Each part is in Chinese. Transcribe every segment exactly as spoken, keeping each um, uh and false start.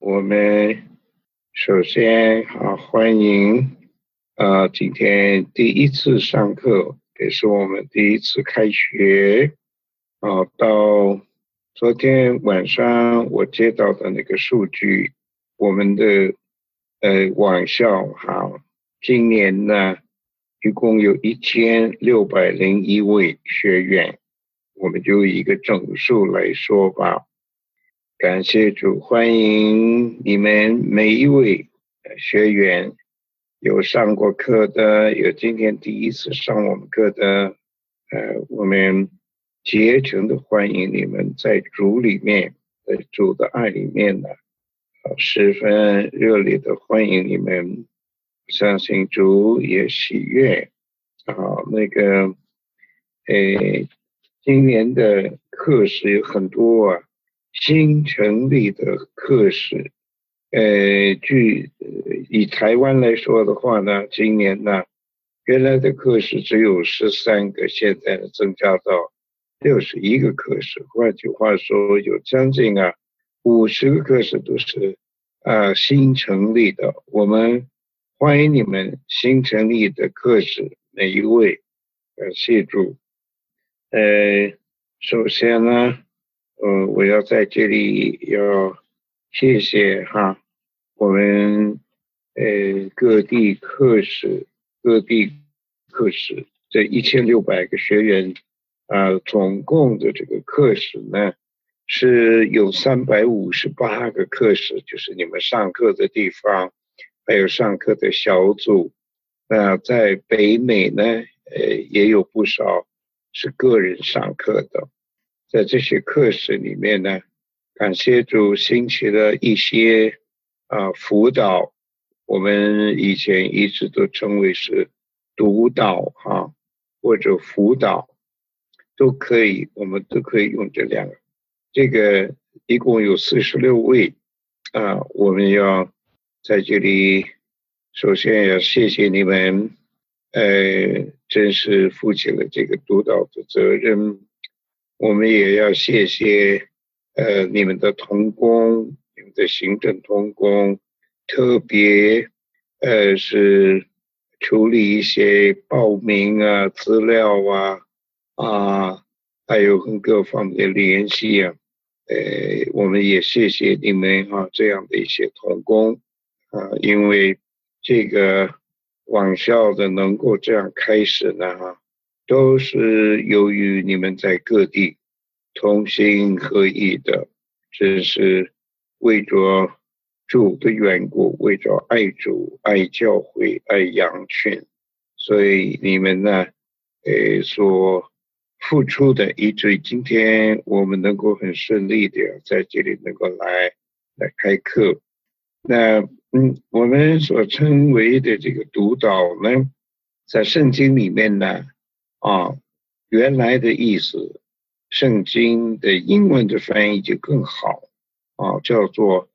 我们首先啊欢迎啊今天第一次上课，也是我们第一次开学啊。到昨天晚上我接到的那个数据，我们的呃网校哈，今年呢一共有一千六百零一位学员，我们就以一个整数来说吧。感谢主，欢迎你们每一位学员，有上过课的，有今天第一次上我们课的，呃，我们竭诚的欢迎你们在主里面，在主的爱里面呢，呃十分热烈的欢迎你们，相信主也喜悦啊。那个，诶，今年的课时有很多啊。新成立的课时，呃，据以台湾来说的话呢，今年呢，原来的课时只有十三个，现在呢增加到六十一个课时。换句话说，有将近啊五十个课时都是啊新成立的。我们欢迎你们新成立的课时每一位，感谢主。呃，首先呢。呃，我要在这里要谢谢哈，我们呃各地课时各地课时这一千六百个学员啊、呃，总共的这个课时呢是有三百五十八个课时，就是你们上课的地方，还有上课的小组。那在北美呢，呃也有不少是个人上课的。在这些课时里面呢，感谢主兴起了一些啊、呃、辅导，我们以前一直都称为是督导哈、啊、或者辅导都可以，我们都可以用这两个。这个一共有四十六位啊，我们要在这里首先要谢谢你们，呃，真是负起了这个督导的责任。我们也要谢谢呃你们的同工，你们的行政同工，特别呃是处理一些报名啊、资料啊啊，还有跟各方面的联系啊，呃，我们也谢谢你们啊这样的一些同工啊，因为这个网校的能够这样开始呢哈。都是由于你们在各地同心合意的，这是为着主的缘故，为着爱主、爱教会、爱羊群，所以你们呢，呃，所付出的，以至于今天我们能够很顺利的在这里能够来来开课。那嗯，我们所称为的这个督导呢，在圣经里面呢。啊，原来的意思，圣经的英文的翻译就更好啊，叫做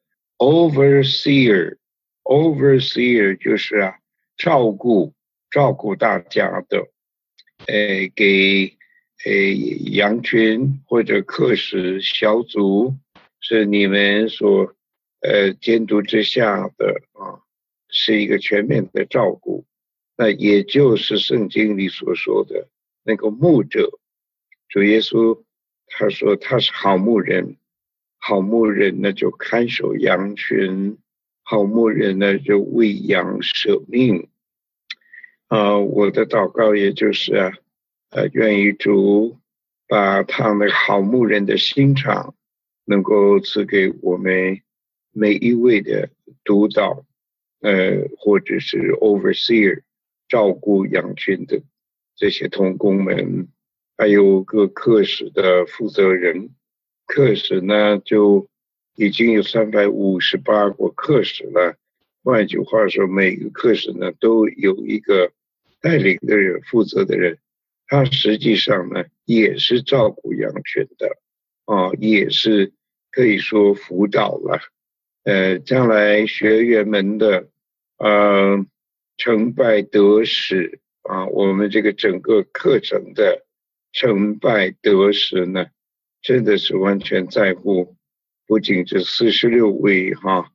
overseer。overseer 就是啊，照顾照顾大家的，呃，给呃羊群或者课时小组是你们所呃监督之下的啊，是一个全面的照顾。那也就是圣经里所说的那个牧者，主耶稣他说他是好牧人，好牧人呢就看守羊群，好牧人呢就为羊舍命。啊、呃，我的祷告也就是啊，呃，愿意主把他那好牧人的心肠能够赐给我们每一位的督导，呃，或者是 overseer。照顾羊群的这些同工们，还有各课室的负责人，课室呢就已经有三百五十八个课室了。换句话说，每个课室呢都有一个带领的人、负责的人，他实际上呢也是照顾羊群的啊，也是可以说辅导了。呃，将来学员们的呃。成败得失啊，我们这个整个课程的成败得失呢，真的是完全在乎，不仅这四十六位哈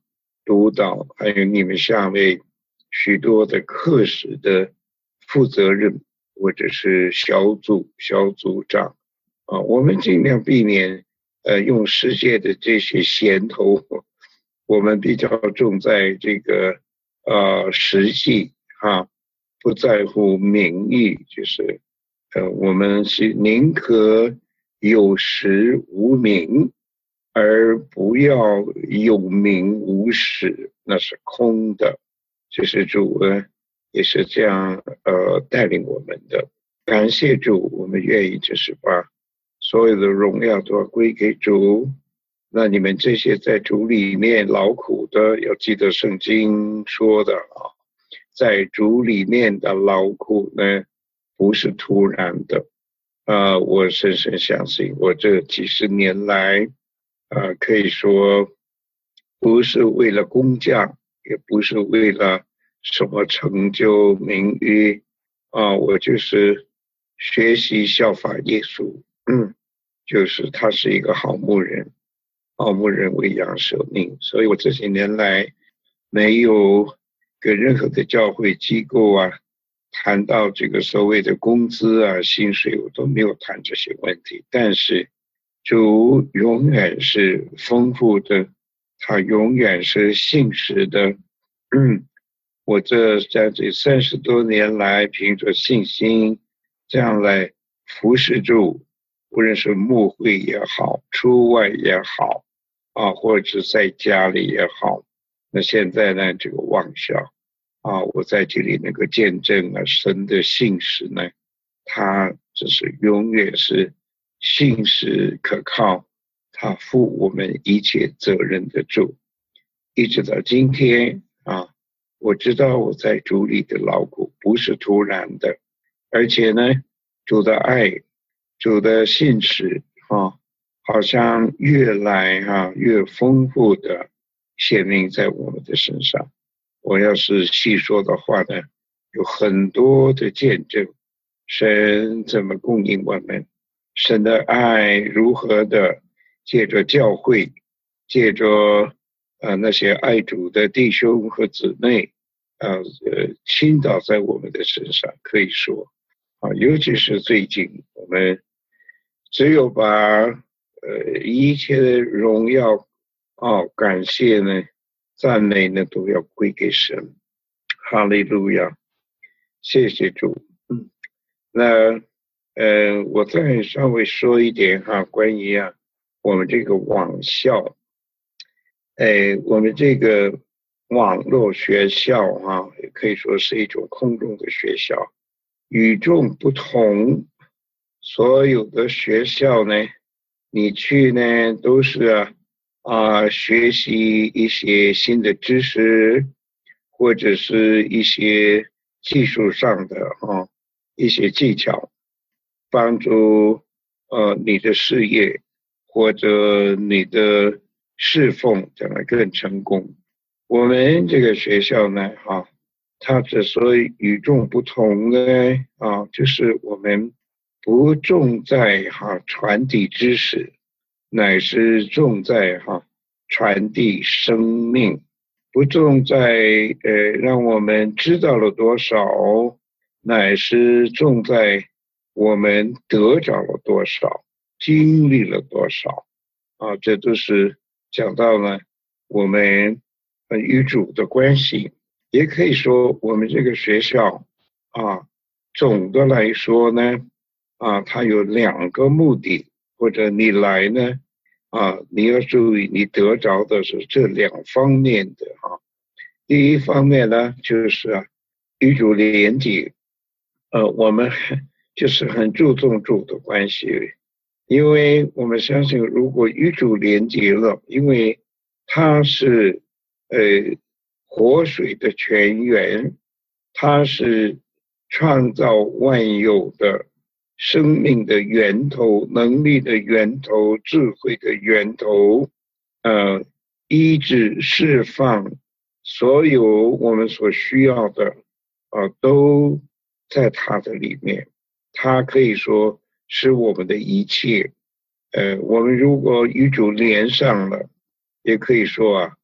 督导，还有你们下面许多的课时的负责人或者是小组小组长啊，我们尽量避免呃用世界的这些衔头，我们比较重在这个呃实际啊，不在乎名誉，就是呃我们是宁可有实无名，而不要有名无实，那是空的。就是主呢也是这样呃带领我们的。感谢主，我们愿意就是把所有的荣耀都要归给主。那你们这些在主里面劳苦的，要记得圣经说的啊，在主里面的劳苦呢，不是突然的。呃，我深深相信，我这几十年来，呃，可以说不是为了工匠，也不是为了什么成就名誉啊，我就是学习效法耶稣，嗯，就是他是一个好牧人。好牧人为羊舍命，所以我这些年来没有跟任何的教会机构啊谈到这个所谓的工资啊薪水，我都没有谈这些问题。但是主永远是丰富的，他永远是信实的。嗯，我这在这三十多年来，凭着信心这样来服侍主，无论是牧会也好，出外也好。啊，或者是在家里也好，那现在呢，这个望校啊，我在这里能够见证了神的信实呢，他只是永远是信实可靠，他负我们一切责任的主，一直到今天啊，我知道我在主里的劳苦不是突然的，而且呢，主的爱，主的信实啊。好像越来哈、啊、越丰富的显明在我们的身上。我要是细说的话呢，有很多的见证，神怎么供应我们，神的爱如何的借着教会，借着呃那些爱主的弟兄和姊妹，呃呃倾倒在我们的身上，可以说啊，尤其是最近我们只有把呃，一切的荣耀、哦，感谢呢、赞美呢，都要归给神。哈利路亚，谢谢主。嗯，那呃，我再稍微说一点哈，关于啊，我们这个网校，哎，我们这个网络学校啊，也可以说是一种空中的学校，与众不同。所有的学校呢。你去呢，都是啊、呃、学习一些新的知识，或者是一些技术上的啊一些技巧，帮助呃你的事业或者你的侍奉将来更成功。我们这个学校呢，哈、它之所以与众不同呢，啊，就是我们不重在哈传递知识，乃是重在哈传递生命，不重在呃让我们知道了多少，乃是重在我们得着了多少，经历了多少啊，这都是讲到了我们呃与主的关系，也可以说我们这个学校啊，总的来说呢。啊，它有两个目的，或者你来呢，啊，你要注意，你得着的是这两方面的啊。第一方面呢，就是啊，与主连接，呃，我们就是很注重主的关系，因为我们相信，如果与主连接了，因为它是呃活水的泉源，它是创造万有的。生命的源头，能力的源头，智慧的源头，呃，医治释放，所有我们所需要的，呃，都在它的里面。它可以说是我们的一切。呃，我们如果与主连上了，也可以说啊，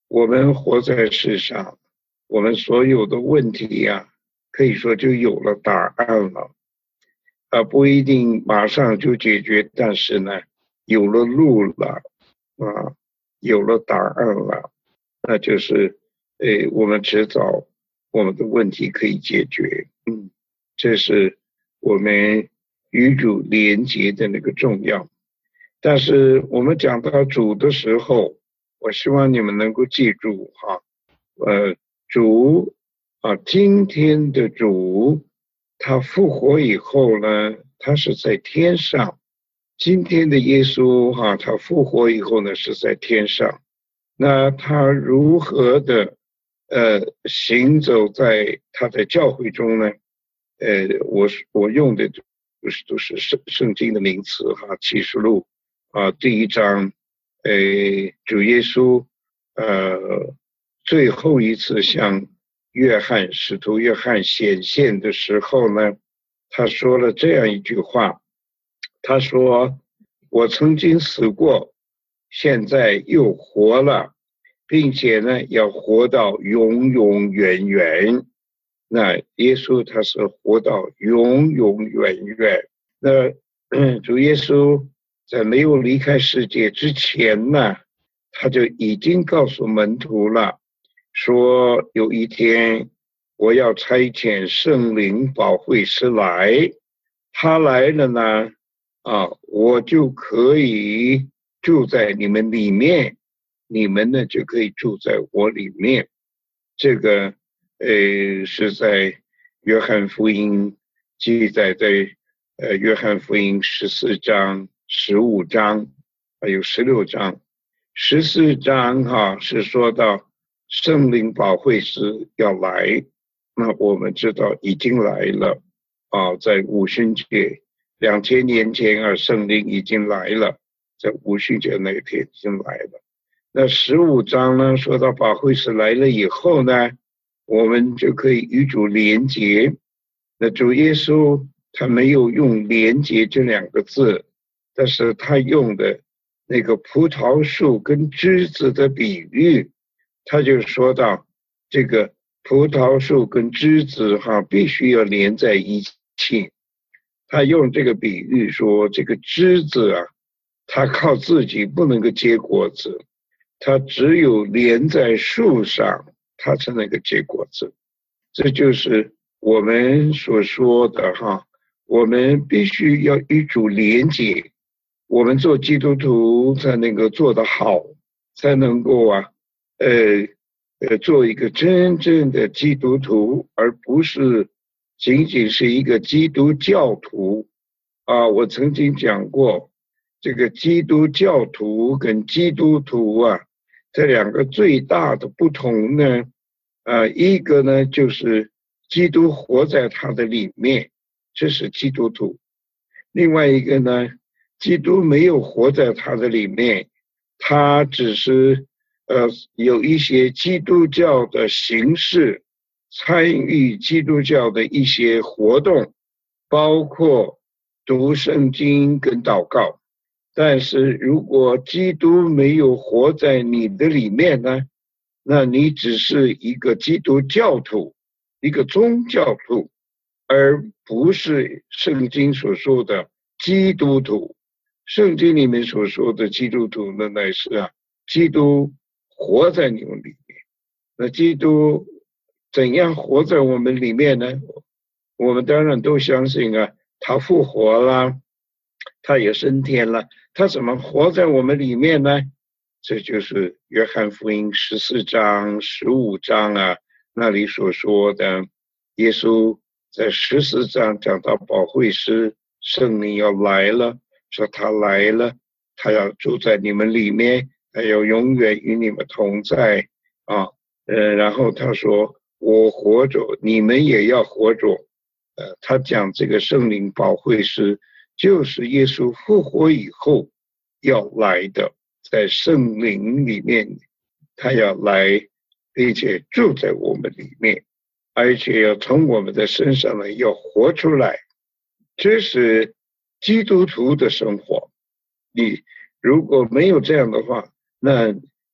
我们活在世上，我们所有的问题呀、啊，可以说就有了答案了。啊，不一定马上就解决，但是呢，有了路了，啊，有了答案了，那就是呃，我们迟早我们的问题可以解决。嗯，这是我们与主连结的那个重要。但是我们讲到主的时候，我希望你们能够记住哈，呃，主啊，今天的主，他复活以后呢，他是在天上。今天的耶稣哈，他复活以后呢，是在天上。那他如何的呃行走在他的教会中呢？呃，我我用的都是都是圣圣经的名词哈，启示录啊第一章，呃，主耶稣呃最后一次向约翰使徒约翰显现的时候呢，他说了这样一句话，他说：我曾经死过，现在又活了，并且呢要活到永永远远。那耶稣他是活到永永远远。那嗯，主耶稣在没有离开世界之前呢，他就已经告诉门徒了，说有一天我要差遣圣灵保惠师来，他来了呢，啊，我就可以住在你们里面，你们呢就可以住在我里面。这个呃是在约翰福音记载在呃约翰福音十四章、十五章还有十六章。十四章哈是说到圣灵保惠师要来，那我们知道已经来了啊，在五旬节两千年前啊，圣灵已经来了，在五旬节那天已经来了。那十五章呢，说到保惠师来了以后呢，我们就可以与主连结。那主耶稣他没有用连结这两个字，但是他用的那个葡萄树跟枝子的比喻，他就说到这个葡萄树跟枝子哈必须要连在一起。他用这个比喻说，这个枝子啊，它靠自己不能够结果子，它只有连在树上，它才能够结果子。这就是我们所说的哈，我们必须要与主连结，我们做基督徒才能够做得好，才能够啊，呃呃，做一个真正的基督徒，而不是仅仅是一个基督教徒啊。我曾经讲过，这个基督教徒跟基督徒啊，这两个最大的不同呢，啊，一个呢就是基督活在他的里面，这是基督徒；另外一个呢，基督没有活在他的里面，他只是呃有一些基督教的形式，参与基督教的一些活动，包括读圣经跟祷告。但是如果基督没有活在你的里面呢，那你只是一个基督教徒，一个宗教徒，而不是圣经所说的基督徒。圣经里面所说的基督徒呢，乃是啊，基督活在你们里面。那基督怎样活在我们里面呢？我们当然都相信啊，他复活了，他也升天了，他怎么活在我们里面呢？这就是约翰福音十四章、十五章啊那里所说的，耶稣在十四章讲到保惠师圣灵要来了，说他来了，他要住在你们里面，他要永远与你们同在啊。呃，然后他说我活着，你们也要活着。呃，他讲这个圣灵保惠师就是耶稣复活以后要来的，在圣灵里面他要来，并且住在我们里面，而且要从我们的身上呢要活出来。这是基督徒的生活。你如果没有这样的话，那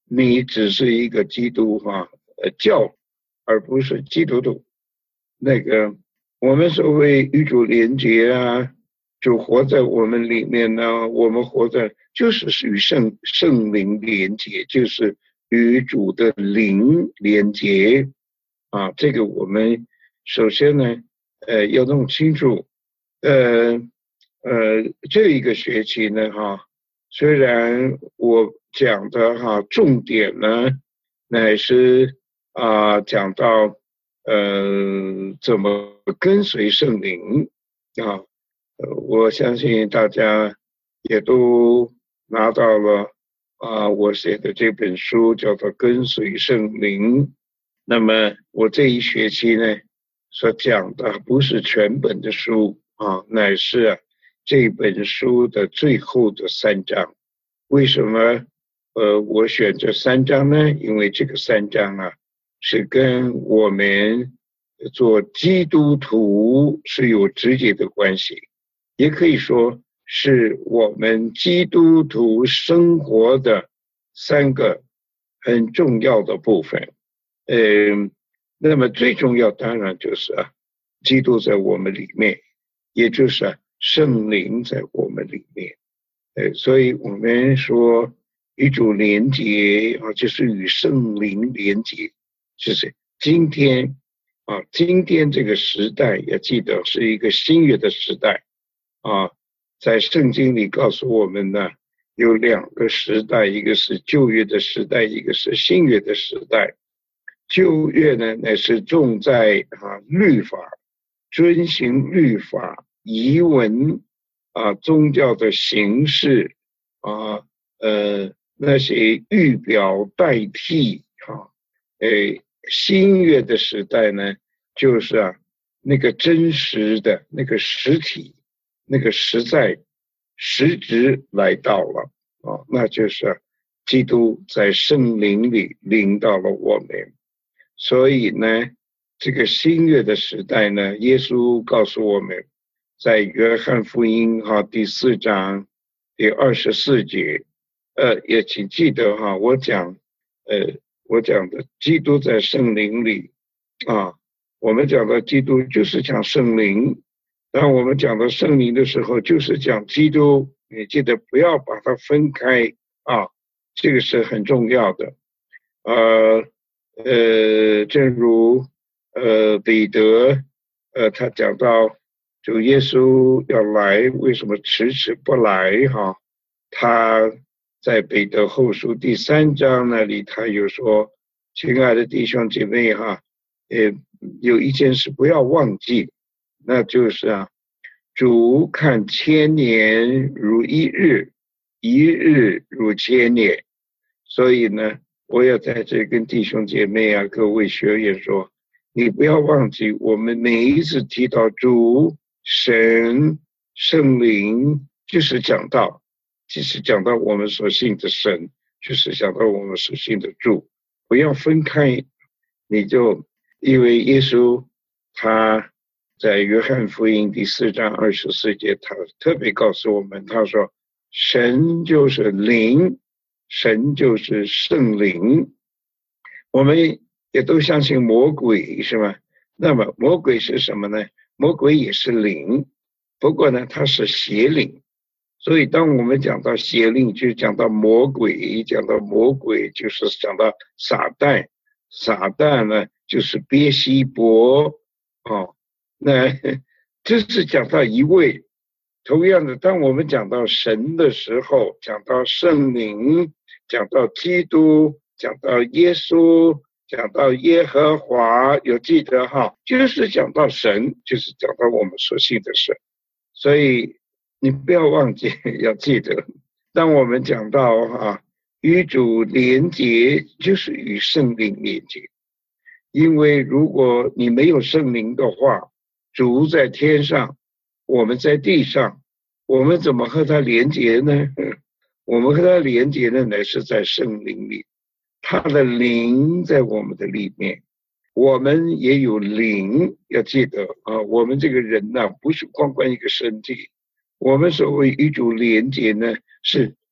你只是一个基督哈呃教，而不是基督徒。那个我们所谓与主连结啊，主活在我们里面呢，我们活在就是与圣圣灵连结，就是与主的灵连结啊。这个我们首先呢，呃，要弄清楚，呃呃，这一个学期呢，哈，虽然我讲的哈重点呢，乃是啊、讲到呃怎么跟随圣灵啊，呃，我相信大家也都拿到了啊，我写的这本书叫做《跟随圣灵》。那么我这一学期呢，所讲的不是全本的书啊，乃是啊这本书的最后的三章。为什么呃我选这三章呢？因为这个三章啊是跟我们做基督徒是有直接的关系，也可以说是我们基督徒生活的三个很重要的部分。嗯，那么最重要当然就是啊，基督在我们里面，也就是啊，圣灵在我们里面。呃，所以我们说与主连结啊，就是与圣灵连结，就是今天啊，今天这个时代要记得是一个新约的时代啊，在圣经里告诉我们呢，有两个时代，一个是旧约的时代，一个是新约的时代。旧约呢，乃是重在啊律法，遵行律法、仪文啊宗教的形式啊呃那些预表代替啊，诶新约的时代呢，就是啊那个真实的那个实体，那个实在实质来到了啊，那就是啊基督在圣灵里领导了我们。所以呢，这个新约的时代呢，耶稣告诉我们，在约翰福音哈第四章第二十四节，呃，也请记得哈，我讲，呃，我讲的基督在圣灵里啊，我们讲的基督就是讲圣灵，当我们讲到圣灵的时候，就是讲基督，你记得不要把它分开啊，这个是很重要的，呃。呃，正如呃彼得呃他讲到，就耶稣要来，为什么迟迟不来哈？他在彼得后书第三章那里，他有说，亲爱的弟兄姐妹哈，呃，有一件事不要忘记，那就是啊，主看千年如一日，一日如千年，所以呢。我要在这跟弟兄姐妹啊，各位学员说，你不要忘记，我们每一次提到主、神、圣灵，就是讲到，就是讲到我们所信的神，就是讲到我们所信的主，不要分开。你就因为耶稣他在约翰福音第四章二十四节，他特别告诉我们，他说，神就是灵。神就是圣灵，我们也都相信魔鬼是吗？那么魔鬼是什么呢？魔鬼也是灵，不过呢，它是邪灵。所以当我们讲到邪灵，就讲到魔鬼，讲到魔鬼就是讲到撒旦，撒旦呢就是别西伯哦，那这是讲到一位。同样的，当我们讲到神的时候，讲到圣灵，讲到基督，讲到耶稣，讲到耶和华，有记得哈，就是讲到神，就是讲到我们所信的神。所以你不要忘记，要记得，当我们讲到哈，与主连结，就是与圣灵连结。因为如果你没有圣灵的话，主在天上，我们在地上，我们怎么和他连结呢？我们和他连结呢，乃是在圣灵里，他的灵在我们的里面，我们也有灵，要记得啊，我们这个人呢、啊，不是光光一个身体，我们所谓与主连结呢，是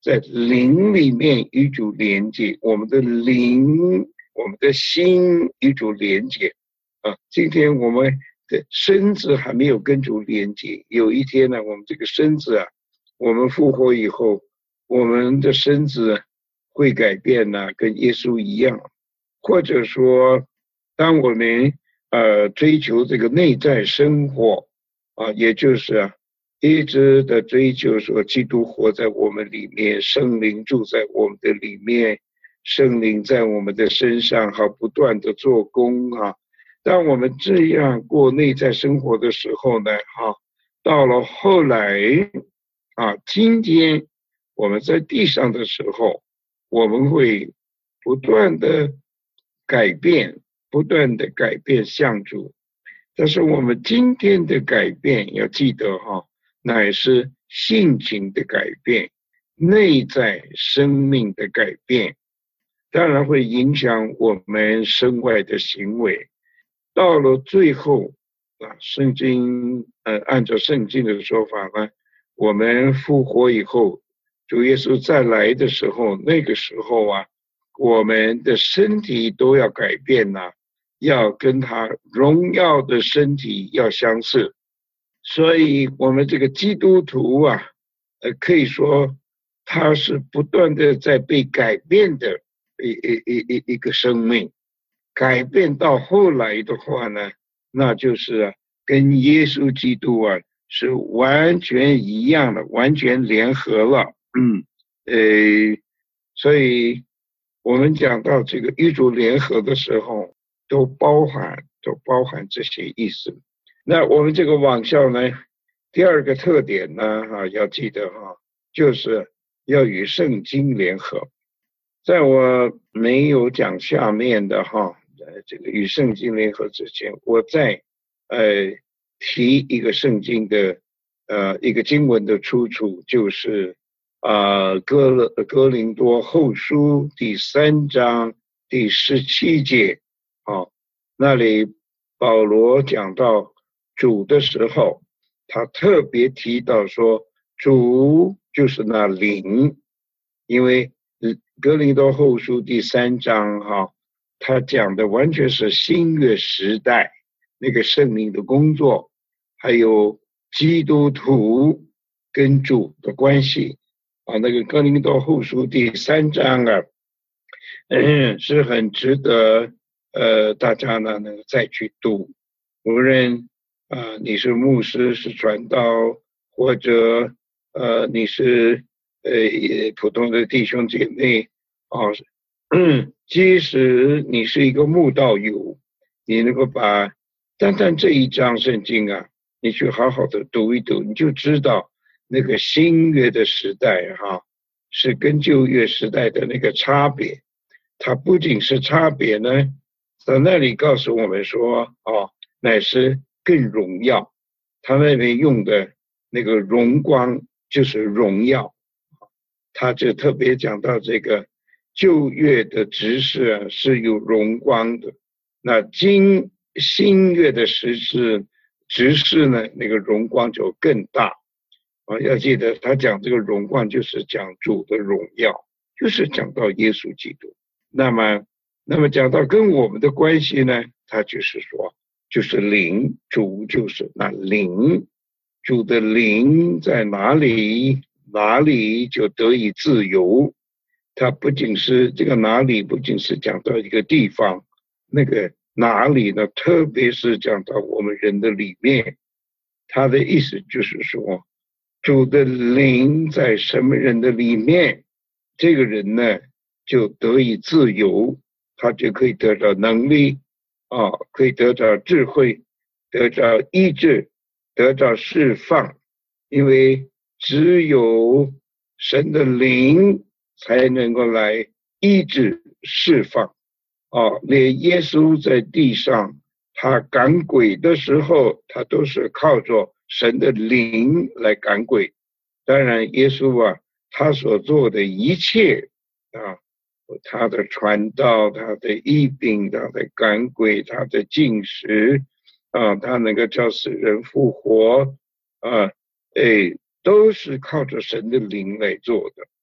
在灵里面与主连接，我们的灵，我们的心与主连接啊。今天我们的身子还没有跟主连接，有一天呢，我们这个身子啊，我们复活以后，我们的身子会改变呢，跟耶稣一样，或者说，当我们呃追求这个内在生活啊，也就是啊。一直的追求说，基督活在我们里面，圣灵住在我们的里面，圣灵在我们的身上，好不断的做工啊。当我们这样过内在生活的时候呢，哈，到了后来啊，今天我们在地上的时候，我们会不断的改变，不断的改变向主。但是我们今天的改变，要记得哈。乃是性情的改变，内在生命的改变，当然会影响我们身外的行为。到了最后啊，圣经呃，按照圣经的说法呢，我们复活以后，主耶稣再来的时候，那个时候啊，我们的身体都要改变呐、啊，要跟他荣耀的身体要相似。所以我们这个基督徒啊，呃，可以说他是不断的在被改变的一一一一一个生命，改变到后来的话呢，那就是啊，跟耶稣基督啊是完全一样的，完全联合了。嗯，呃，所以我们讲到这个与主联合的时候，都包含都包含这些意思。那我们这个网校呢，第二个特点呢，哈，要记得哈，就是要与圣经联合。在我没有讲下面的哈，呃，这个与圣经联合之前，我再呃提一个圣经的呃一个经文的出处，就是啊、呃、哥勒哥林多后书第三章第十七节，啊，那里保罗讲到主的时候，他特别提到说，主就是那灵，因为哥林多后书第三章哈，他讲的完全是新约时代那个圣灵的工作，还有基督徒跟主的关系啊。那个哥林多后书第三章啊，嗯，是很值得呃大家呢能够再去读。无论啊、呃、你是牧师是传道，或者呃你是呃普通的弟兄姐妹啊，嗯，即使你是一个慕道友，你能够把单单这一章圣经啊，你去好好的读一读，你就知道那个新约的时代哈、啊，是跟旧约时代的那个差别。它不仅是差别呢，在那里告诉我们说，哦，乃是更荣耀。他那边用的那个荣光就是荣耀，他就特别讲到这个旧约的执事啊是有荣光的，那今新约的实事执事呢，那个荣光就更大啊。要记得他讲这个荣光就是讲主的荣耀，就是讲到耶稣基督。那么，那么讲到跟我们的关系呢，他就是说，就是灵，主就是那灵，主的灵在哪里，哪里就得以自由。它不仅是这个哪里，不仅是讲到一个地方，那个哪里呢，特别是讲到我们人的里面，他的意思就是说，主的灵在什么人的里面，这个人呢，就得以自由，他就可以得到能力啊，可以得到智慧，得到医治，得到释放。因为只有神的灵才能够来医治释放啊。连耶稣在地上他赶鬼的时候，他都是靠着神的灵来赶鬼。当然耶稣啊，他所做的一切啊，他的传道，他的医病，他的赶鬼，他的禁食啊，他能够叫死人复活啊，哎，都是靠着神的灵来做的。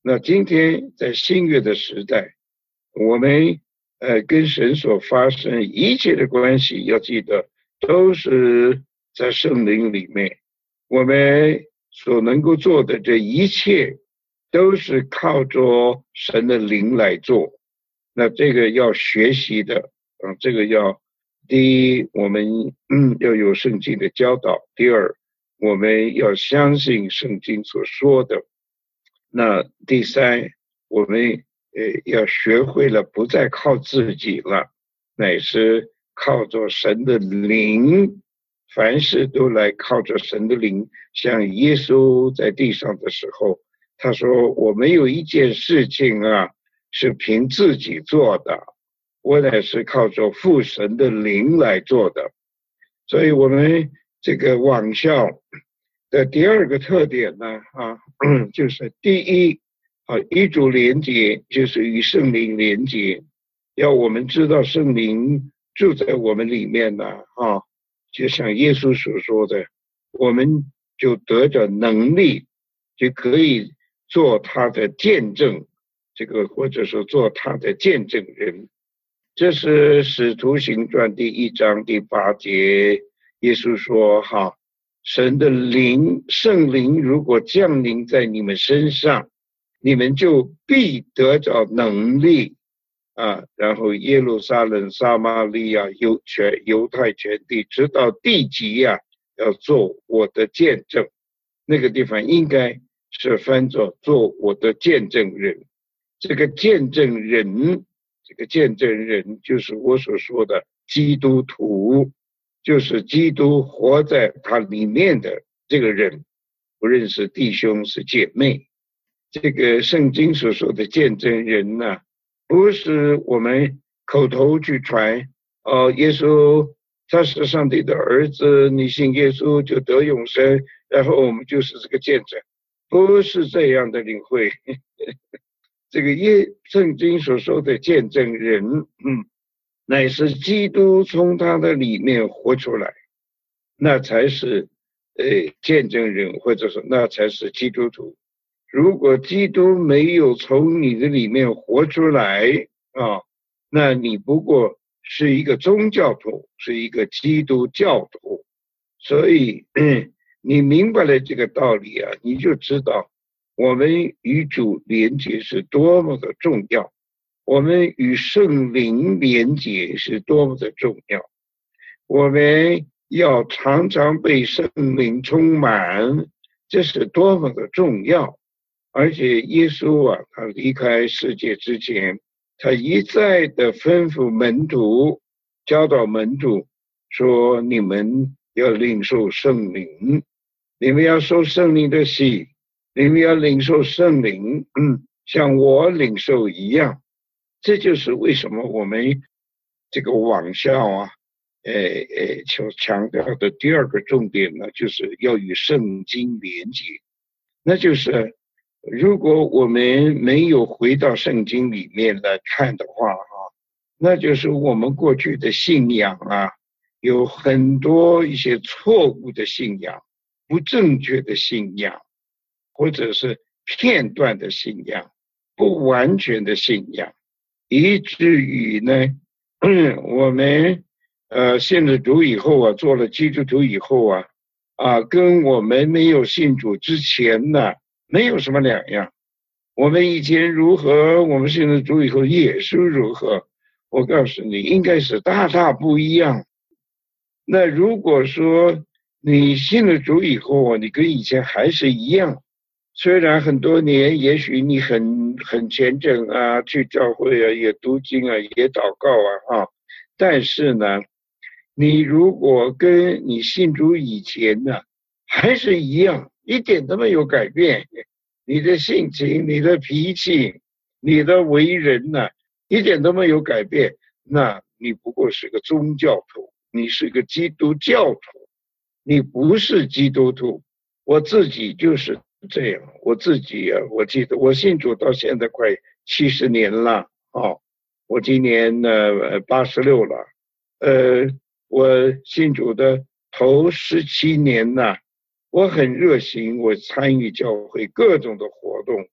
那今天在新约的时代，我们呃跟神所发生一切的关系，要记得都是在圣灵里面。我们所能够做的这一切，都是靠着神的灵来做。那这个要学习的啊，这个要第一，我们嗯要有圣经的教导；第二，我们要相信圣经所说的。那第三，我们呃要学会了不再靠自己了，乃是靠着神的灵，凡事都来靠着神的灵。像耶稣在地上的时候，他说我没有一件事情啊是凭自己做的，我乃是靠着父神的灵来做的。所以我们这个网校的第二个特点呢，啊，就是第一，啊，与主连结，就是与圣灵连结，要我们知道圣灵住在我们里面呢，啊，就像耶稣所说的，我们就得着能力，就可以做他的见证，这个或者说做他的见证人。这是使徒行传第一章第八节，耶稣说哈，神的灵圣灵如果降临在你们身上，你们就必得着能力啊。然后耶路撒冷、撒玛利亚、犹全犹太全地，直到地极啊，要做我的见证。那个地方应该是翻作做我的见证人。这个见证人，这个见证人就是我所说的基督徒，就是基督活在他里面的这个人，不认识弟兄是姐妹。这个圣经所说的见证人呢、啊，不是我们口头去传，哦，耶稣他是上帝的儿子，你信耶稣就得永生，然后我们就是这个见证，不是这样的领会。这个耶圣经所说的见证人，嗯，乃是基督从他的里面活出来，那才是呃见证人，或者说那才是基督徒。如果基督没有从你的里面活出来啊，那你不过是一个宗教徒，是一个基督教徒。所以你明白了这个道理啊，你就知道我们与主连结是多么的重要，我们与圣灵连结是多么的重要。我们要常常被圣灵充满，这是多么的重要。而且耶稣啊，他离开世界之前，他一再的吩咐门徒，教导门徒说，你们要领受圣灵，你们要受圣灵的洗，你们要领受圣灵，嗯，像我领受一样。这就是为什么我们这个网校啊，呃呃，就强调的第二个重点呢，就是要与圣经连结。那就是如果我们没有回到圣经里面来看的话哈，那就是我们过去的信仰啊，有很多一些错误的信仰，不正确的信仰，或者是片段的信仰，不完全的信仰，以至于呢，我们呃信了主以后啊，做了基督徒以后啊，啊，跟我们没有信主之前呢，没有什么两样。我们以前如何，我们信了主以后也是如何。我告诉你，应该是大大不一样。那如果说你信了主以后，你跟以前还是一样，虽然很多年，也许你很很虔诚啊，去教会啊，也读经啊，也祷告啊，啊，但是呢，你如果跟你信主以前呢，还是一样，一点都没有改变。你的性情、你的脾气、你的为人呢、啊，一点都没有改变，那你不过是个宗教徒，你是个基督教徒，你不是基督徒。我自己就是这样，我自己啊，我记得我信主到现在快七十年了，哦，我今年呢八十六了，呃，我信主的头十七年呢。我很热心，我参与教会各种的活动，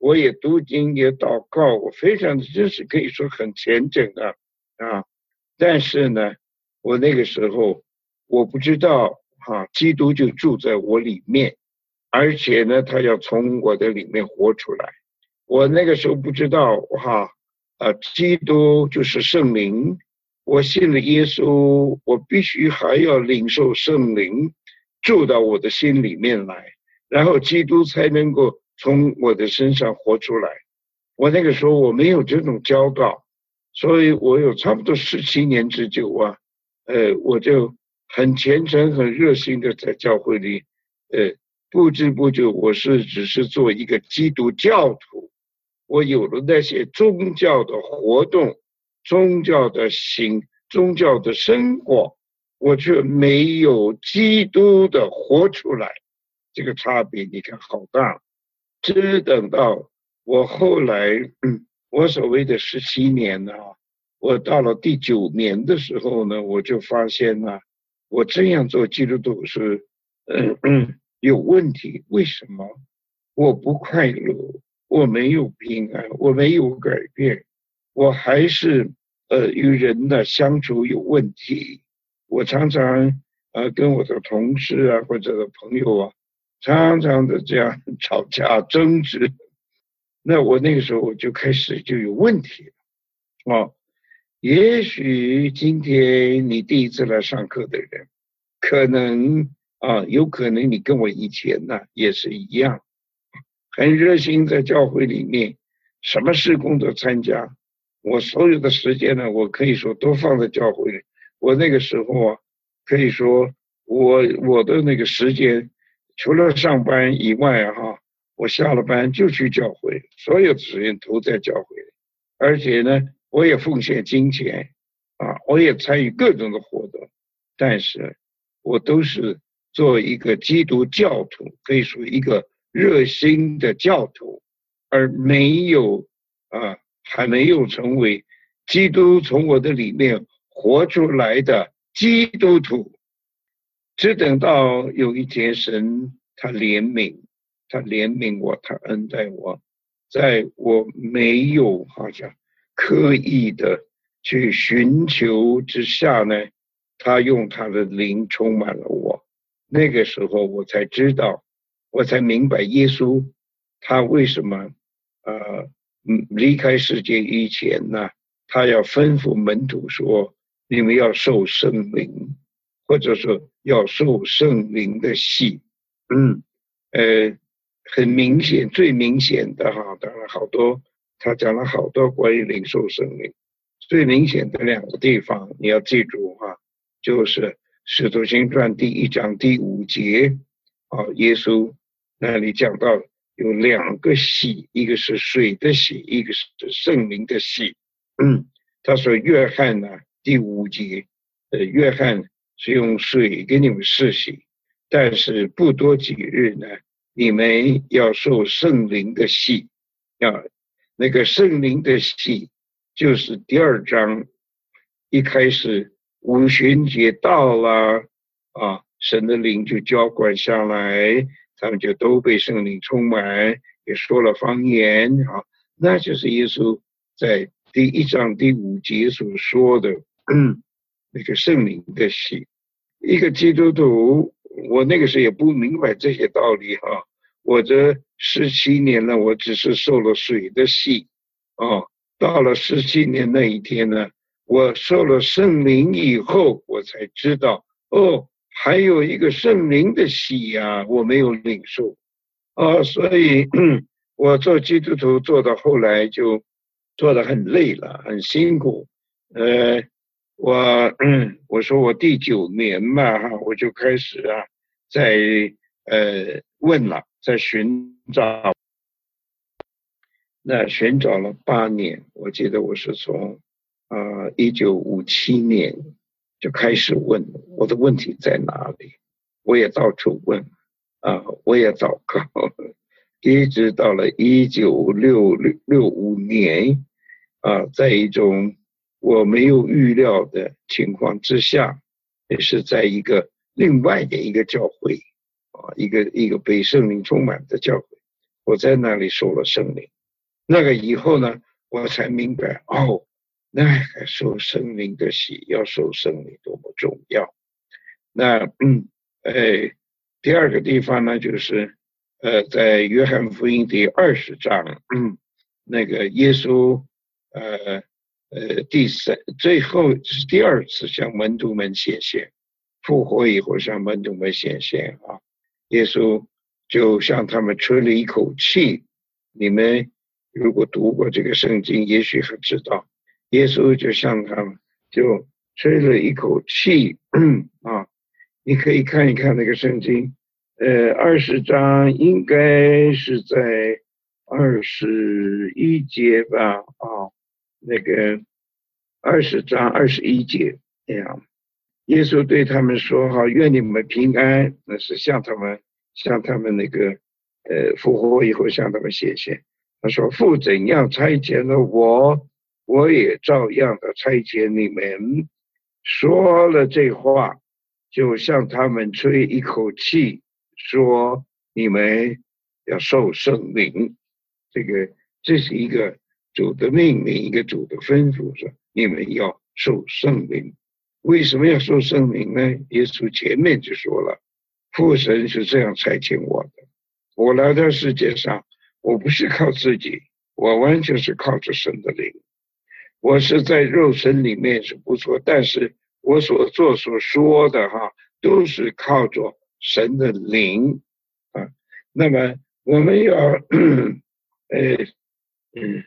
我也读经也祷告，我非常的就是可以说很虔诚的啊。但是呢，我那个时候我不知道哈、啊，基督就住在我里面，而且呢，他要从我的里面活出来。我那个时候不知道哈，啊，基督就是圣灵。我信了耶稣，我必须还要领受圣灵住到我的心里面来，然后基督才能够从我的身上活出来。我那个时候我没有这种教导，所以我有差不多十七年之久啊，呃，我就很虔诚、很热心的在教会里，呃，不知不觉我是只是做一个基督教徒，我有了那些宗教的活动、宗教的行、宗教的生活，我却没有基督的活出来，这个差别你看好大。只等到我后来，嗯，我所谓的十七年呢、啊，我到了第九年的时候呢，我就发现呢、啊，我这样做基督徒是，嗯嗯，有问题。为什么？我不快乐，我没有平安，我没有改变，我还是呃与人的相处有问题。我常常呃跟我的同事啊或者的朋友啊，常常的这样吵架争执。那我那个时候我就开始就有问题了哦。也许今天你第一次来上课的人，可能啊，有可能你跟我以前呢也是一样，很热心在教会里面，什么事工都参加。我所有的时间呢，我可以说都放在教会里。我那个时候啊，可以说我我的那个时间，除了上班以外啊哈，我下了班就去教会，所有的时间都在教会里。而且呢，我也奉献金钱啊，我也参与各种的活动，但是我都是做一个基督教徒，可以说一个热心的教徒，而没有啊，还没有成为基督从我的里面活出来的基督徒。只等到有一天神他怜悯，他怜悯我，他恩待我，在我没有好像刻意的去寻求之下呢，他用他的灵充满了我。那个时候我才知道，我才明白耶稣他为什么呃离开世界以前呢，他要吩咐门徒说，你们要受圣灵，或者说要受圣灵的洗。嗯，呃，很明显，最明显的哈，当然好多，他讲了好多关于领受圣灵，最明显的两个地方你要记住哈，就是《使徒行传》第一章第五节啊，耶稣那里讲到有两个洗，一个是水的洗，一个是圣灵的洗。嗯，他说约翰呢第五节，呃，约翰是用水给你们施洗，但是不多几日呢，你们要受圣灵的洗。啊，那个圣灵的洗就是第二章一开始五旬节到了啊，神的灵就浇灌下来，他们就都被圣灵充满，也说了方言啊，那就是耶稣在第一章第五节所说的那个圣灵的洗。一个基督徒，我那个时候也不明白这些道理哈。我这十七年了，我只是受了水的洗哦。到了十七年那一天呢，我受了圣灵以后，我才知道哦，还有一个圣灵的洗呀、啊，我没有领受啊，所以我做基督徒做到后来就做得很累了，很辛苦。呃，我嗯，我说我第九年嘛哈，我就开始啊，在呃问了，在寻找，那寻找了八年，我记得我是从啊一九五七年就开始问我的问题在哪里，我也到处问啊，我也祷告，一直到了一九六六五年啊，在一种我没有预料的情况之下，也是在一个另外的一个教会啊，一个一个被圣灵充满的教会，我在那里受了圣灵。 那个以后呢，我才明白哦，那个受圣灵的洗，要受圣灵多么重要。那嗯，呃，第二个地方呢，就是呃，在约翰福音第二十章，嗯，那个耶稣呃呃第三最后是第二次向门徒们显现，复活以后向门徒们显现啊，耶稣就向他们吹了一口气。你们如果读过这个圣经，也许还知道，耶稣就向他们就吹了一口气，嗯啊。你可以看一看那个圣经，呃，二十章应该是在二十一节吧，啊，那个二十章二十一节这样，耶稣对他们说：好，愿你们平安。那是向他们向他们那个呃复活以后向他们显现。他说：父怎样差遣了我，我也照样的差遣你们。说了这话，就向他们吹一口气，说你们要受圣灵。这个这是一个主的命令，一个主的吩咐，说你们要受圣灵。为什么要受圣灵呢？耶稣前面就说了，父神是这样差遣我的，我来到世界上，我不是靠自己，我完全是靠着神的灵。我是在肉身里面是不错，但是我所做所说的哈，都是靠着神的灵啊。那么我们要呃嗯，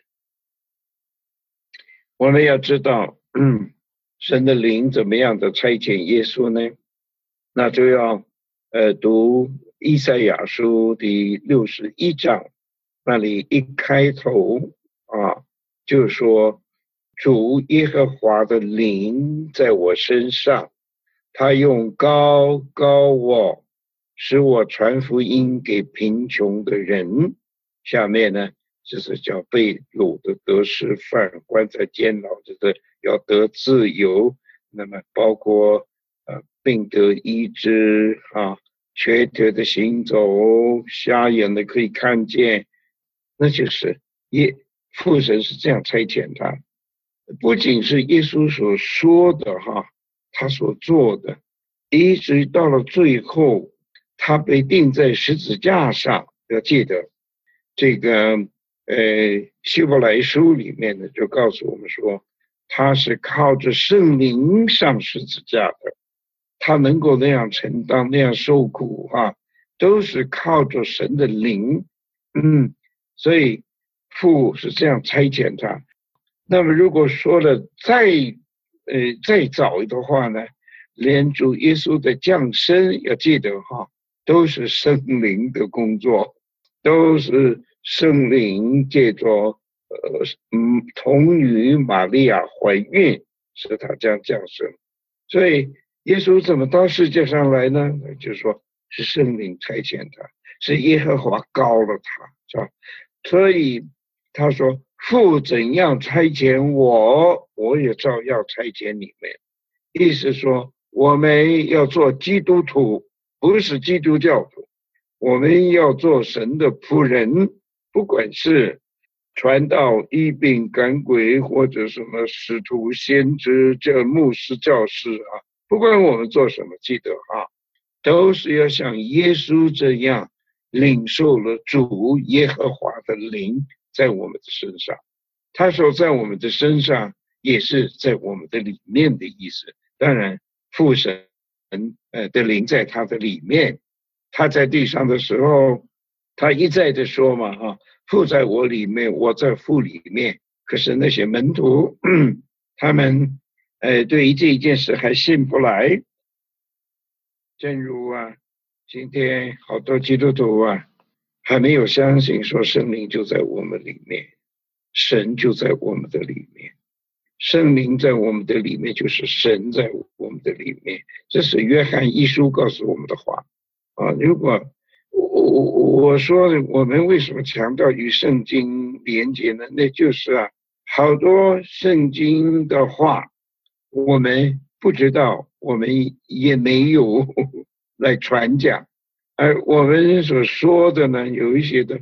我们要知道嗯，神的灵怎么样的差遣耶稣呢？那就要呃读以赛亚书第六十一章，那里一开头啊，就说主耶和华的灵在我身上，他用膏膏我，使我传福音给贫穷的人。下面呢，就是叫被掳的得释放，关在监牢的要得自由。那么包括呃病得医治啊，瘸腿的行走，瞎眼的可以看见，那就是耶父神是这样差遣他。不仅是耶稣所说的哈，他所做的，一直到了最后，他被钉在十字架上。要记得这个呃希伯来书里面呢，就告诉我们说，他是靠着圣灵上十字架的，他能够那样承担那样受苦啊，都是靠着神的灵。嗯，所以父是这样差遣他。那么如果说了再呃再早的话呢，连主耶稣的降生要记得哈，都是圣灵的工作，都是圣灵借着呃嗯童女玛利亚怀孕使他这样降生。所以耶稣怎么到世界上来呢？就是说是圣灵差遣他，是耶和华膏了他，是吧？所以他说父怎样差遣我，我也照样差遣你们。意思说我们要做基督徒，不是基督教徒，我们要做神的仆人，不管是传道、医病、赶鬼，或者什么使徒、先知、这牧师、教师啊，不管我们做什么，记得啊，都是要像耶稣这样领受了主耶和华的灵在我们的身上。他说在我们的身上，也是在我们的里面的意思。当然父神呃的灵在他的里面，他在地上的时候，他一再的说嘛哈，父在我里面，我在父里面。可是那些门徒他们呃对于这一件事还信不来。正如啊今天好多基督徒啊还没有相信说圣灵就在我们里面，神就在我们的里面，圣灵在我们的里面，就是神在我们的里面。这是约翰一书告诉我们的话啊。如果我我说我们为什么强调与圣经连接呢？那就是啊，好多圣经的话我们不知道，我们也没有来传讲，而我们所说的呢，有一些的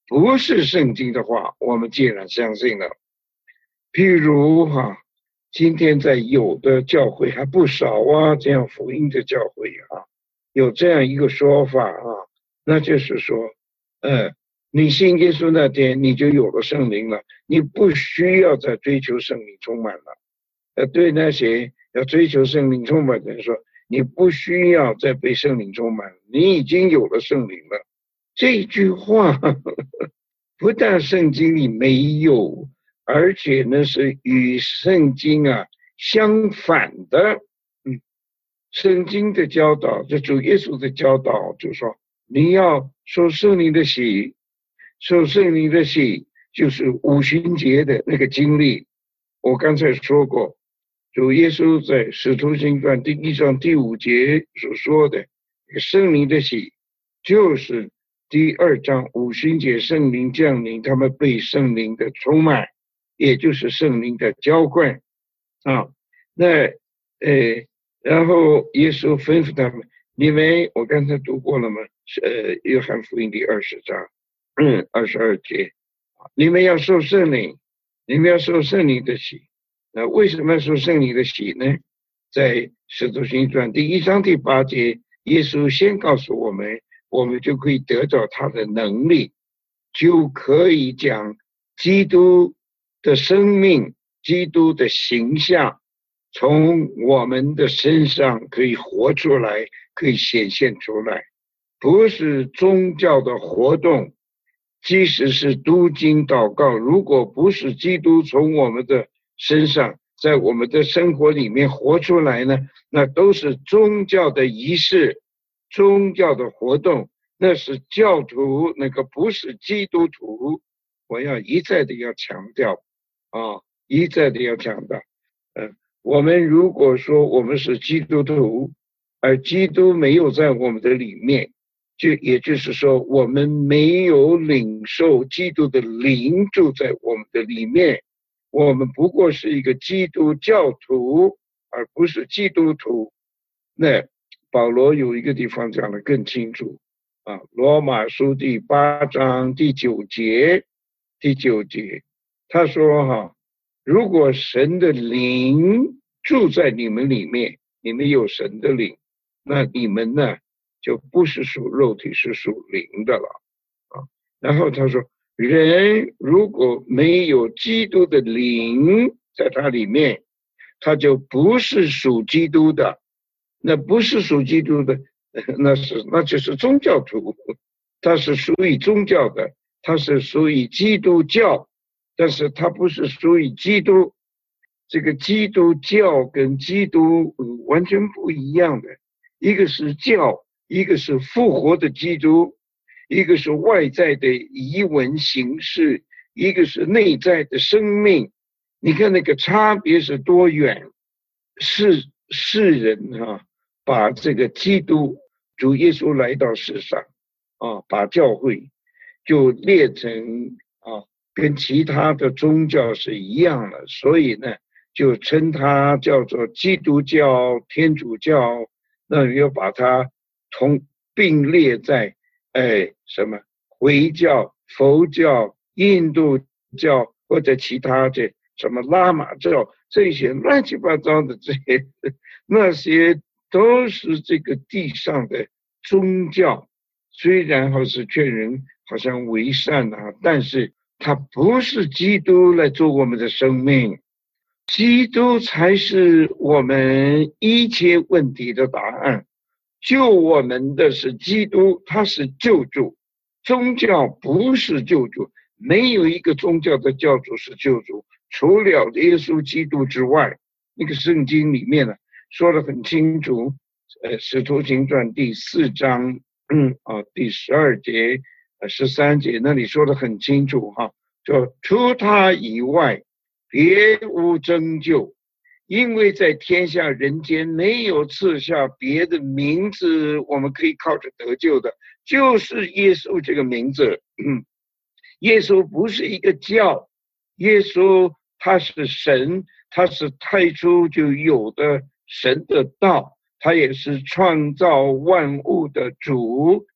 不是圣经的话，我们既然相信了。譬如哈、啊，今天在有的教会还不少啊，这样福音的教会啊，有这样一个说法啊，那就是说，呃，你信耶稣那天你就有了圣灵了，你不需要再追求圣灵充满了。呃，对那些要追求圣灵充满的人说，你不需要再被圣灵充满，你已经有了圣灵了。这句话呵呵不但圣经里没有，而且呢是与圣经啊相反的。嗯，圣经的教导，这主耶稣的教导就说，你要受圣灵的洗，受圣灵的洗就是五旬节的那个经历。我刚才说过，主耶稣在使徒行传第一章第五节所说的圣灵的洗，就是第二章五旬节圣灵降临，他们被圣灵的充满，也就是圣灵的浇灌啊。那呃，然后耶稣吩咐他们，你们我刚才读过了吗？呃，约翰福音第二十章，嗯，二十二节，你们要受圣灵，你们要受圣灵的洗。那为什么要受圣灵的洗呢？在使徒行传第一章第八节，耶稣先告诉我们，我们就可以得到他的能力，就可以将基督的生命、基督的形象从我们的身上可以活出来，可以显现出来。不是宗教的活动，即使是读经祷告，如果不是基督从我们的身上在我们的生活里面活出来呢，那都是宗教的仪式，宗教的活动，那是教徒，那个不是基督徒。我要一再的要强调啊，一再的要强调，呃，我们如果说我们是基督徒，而基督没有在我们的里面，就也就是说我们没有领受基督的灵住在我们的里面，我们不过是一个基督教徒，而不是基督徒。那保罗有一个地方讲得更清楚啊，罗马书第八章第九节，第九节，他说哈、啊，如果神的灵住在你们里面，你们有神的灵，那你们呢就不是属肉体，是属灵的了啊。然后他说，人如果没有基督的灵在他里面，他就不是属基督的。那不是属基督的，那是那就是宗教徒，他是属于宗教的，他是属于基督教，但是他不是属于基督。这个基督教跟基督、呃、完全不一样的，一个是教，一个是复活的基督，一个是外在的仪文形式，一个是内在的生命。你看那个差别是多远。世世人啊，把这个基督主耶稣来到世上啊，把教会就列成啊跟其他的宗教是一样的，所以呢就称它叫做基督教、天主教，那又把它同并列在哎什么回教、佛教、印度教或者其他的什么拉玛教，这些乱七八糟的这些那些都是这个地上的宗教，虽然好是劝人好像为善啊，但是它不是基督来做我们的生命，基督才是我们一切问题的答案。救我们的是基督，他是救主，宗教不是救主，没有一个宗教的教主是救主，除了耶稣基督之外。那个圣经里面呢说得很清楚，呃，使徒行传第四章，嗯啊，第十二节、呃十三节那里说得很清楚哈，说除他以外，别无拯救，因为在天下人间没有赐下别的名字，我们可以靠着得救的，就是耶稣这个名字。嗯，耶稣不是一个教，耶稣他是神，他是太初就有的神的道，他也是创造万物的主。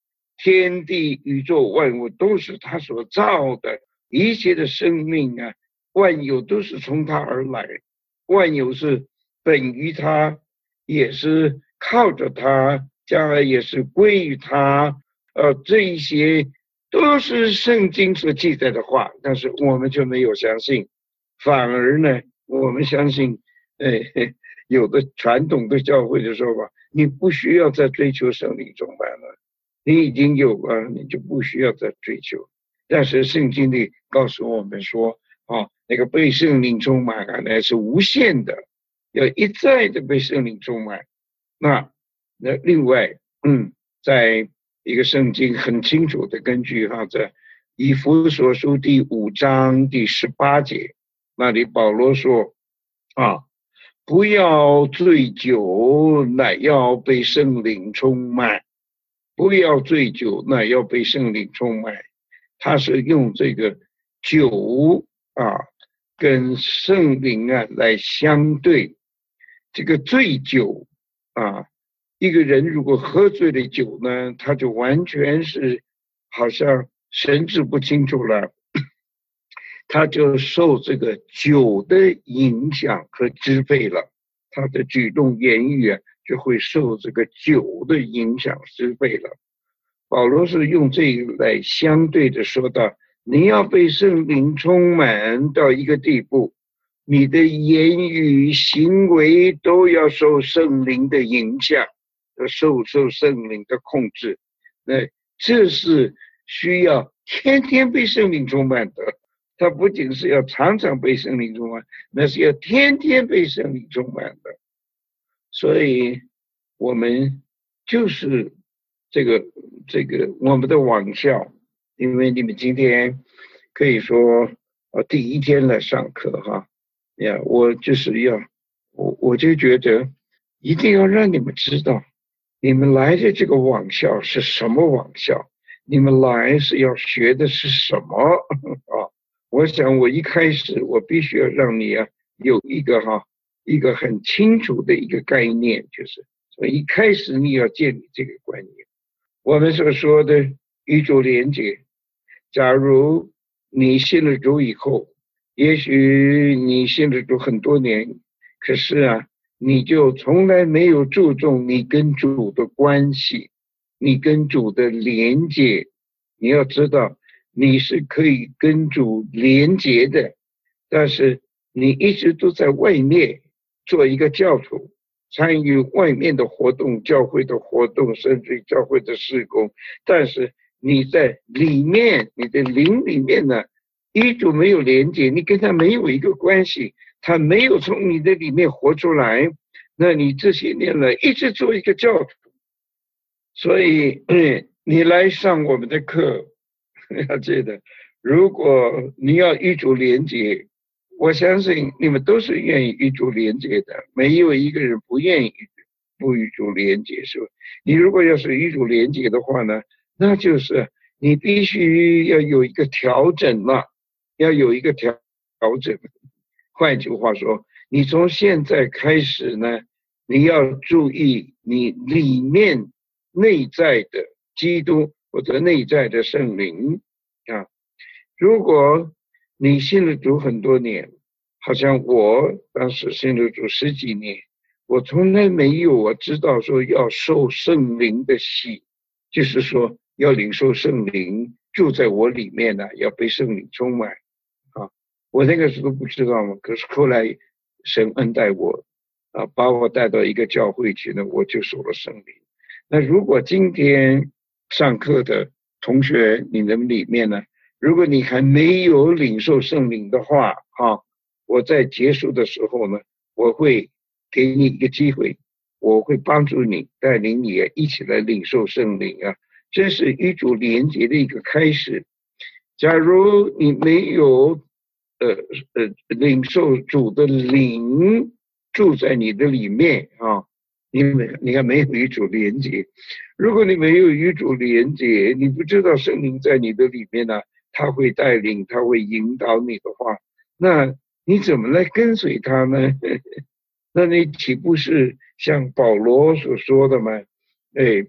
天地宇宙万物都是他所造的，一切的生命啊，万有都是从他而来，万有是本于他，也是靠着他，将来也是归于他。呃，这一些都是圣经所记载的话，但是我们就没有相信，反而呢，我们相信，哎，有的传统的教会的说法，你不需要再追求圣灵充满了，你已经有了，你就不需要再追求。但是圣经里告诉我们说，啊，那个被圣灵充满啊，那是无限的，要一再的被圣灵充满。那那另外，嗯，在一个圣经很清楚的根据哈，在以弗所书第五章第十八节，那里保罗说啊，不要醉酒，乃要被圣灵充满。不要醉酒，乃要被圣灵充满。他是用这个酒啊，跟圣灵啊来相对。这个醉酒啊，一个人如果喝醉了酒呢，他就完全是好像神志不清楚了，他就受这个酒的影响和支配了，他的举动言语啊就会受这个酒的影响支配了。保罗是用这个来相对的说到，你要被圣灵充满到一个地步，你的言语行为都要受圣灵的影响，受受圣灵的控制。那这是需要天天被圣灵充满的，它不仅是要常常被圣灵充满，那是要天天被圣灵充满的。所以我们就是这个这个我们的网校，因为你们今天可以说呃第一天来上课哈呀，我就是要我我就觉得一定要让你们知道，你们来的这个网校是什么网校，你们来是要学的是什么啊？我想我一开始我必须要让你啊有一个哈一个很清楚的一个概念，就是所以一开始你要建立这个观念。我们所说的宇宙连接，假如你信了主以后，也许你信了主很多年，可是啊，你就从来没有注重你跟主的关系，你跟主的连接。你要知道，你是可以跟主连接的，但是你一直都在外面做一个教徒，参与外面的活动，教会的活动，甚至于教会的事工，但是你在里面，你的灵里面呢，与主没有连接，你跟他没有一个关系，他没有从你的里面活出来，那你这些年来一直做一个教徒。所以嗯，你来上我们的课，要记得，如果你要与主连接，我相信你们都是愿意与主连接的，没有一个人不愿意不与主连接，是吧？你如果要是与主连接的话呢，那就是你必须要有一个调整了，要有一个调调整。换句话说，你从现在开始呢，你要注意你里面内在的基督或者内在的圣灵啊。如果你信了主很多年，好像我当时信了主十几年，我从来没有我知道说要受圣灵的洗，就是说要领受圣灵住在我里面呢、啊，要被圣灵充满啊。我那个时候不知道嘛，可是后来神恩待我啊，把我带到一个教会去呢，我就受了圣灵。那如果今天上课的同学你们里面呢，如果你还没有领受圣灵的话啊，我在结束的时候呢，我会给你一个机会，我会帮助你，带领你一起来领受圣灵啊，这是与主连结的一个开始。假如你没有呃呃领受主的灵住在你的里面啊，你没你看没有与主连结。如果你没有与主连结，你不知道圣灵在你的里面呢、啊，他会带领，他会引导你的话，那你怎么来跟随他呢？那你岂不是像保罗所说的吗？哎，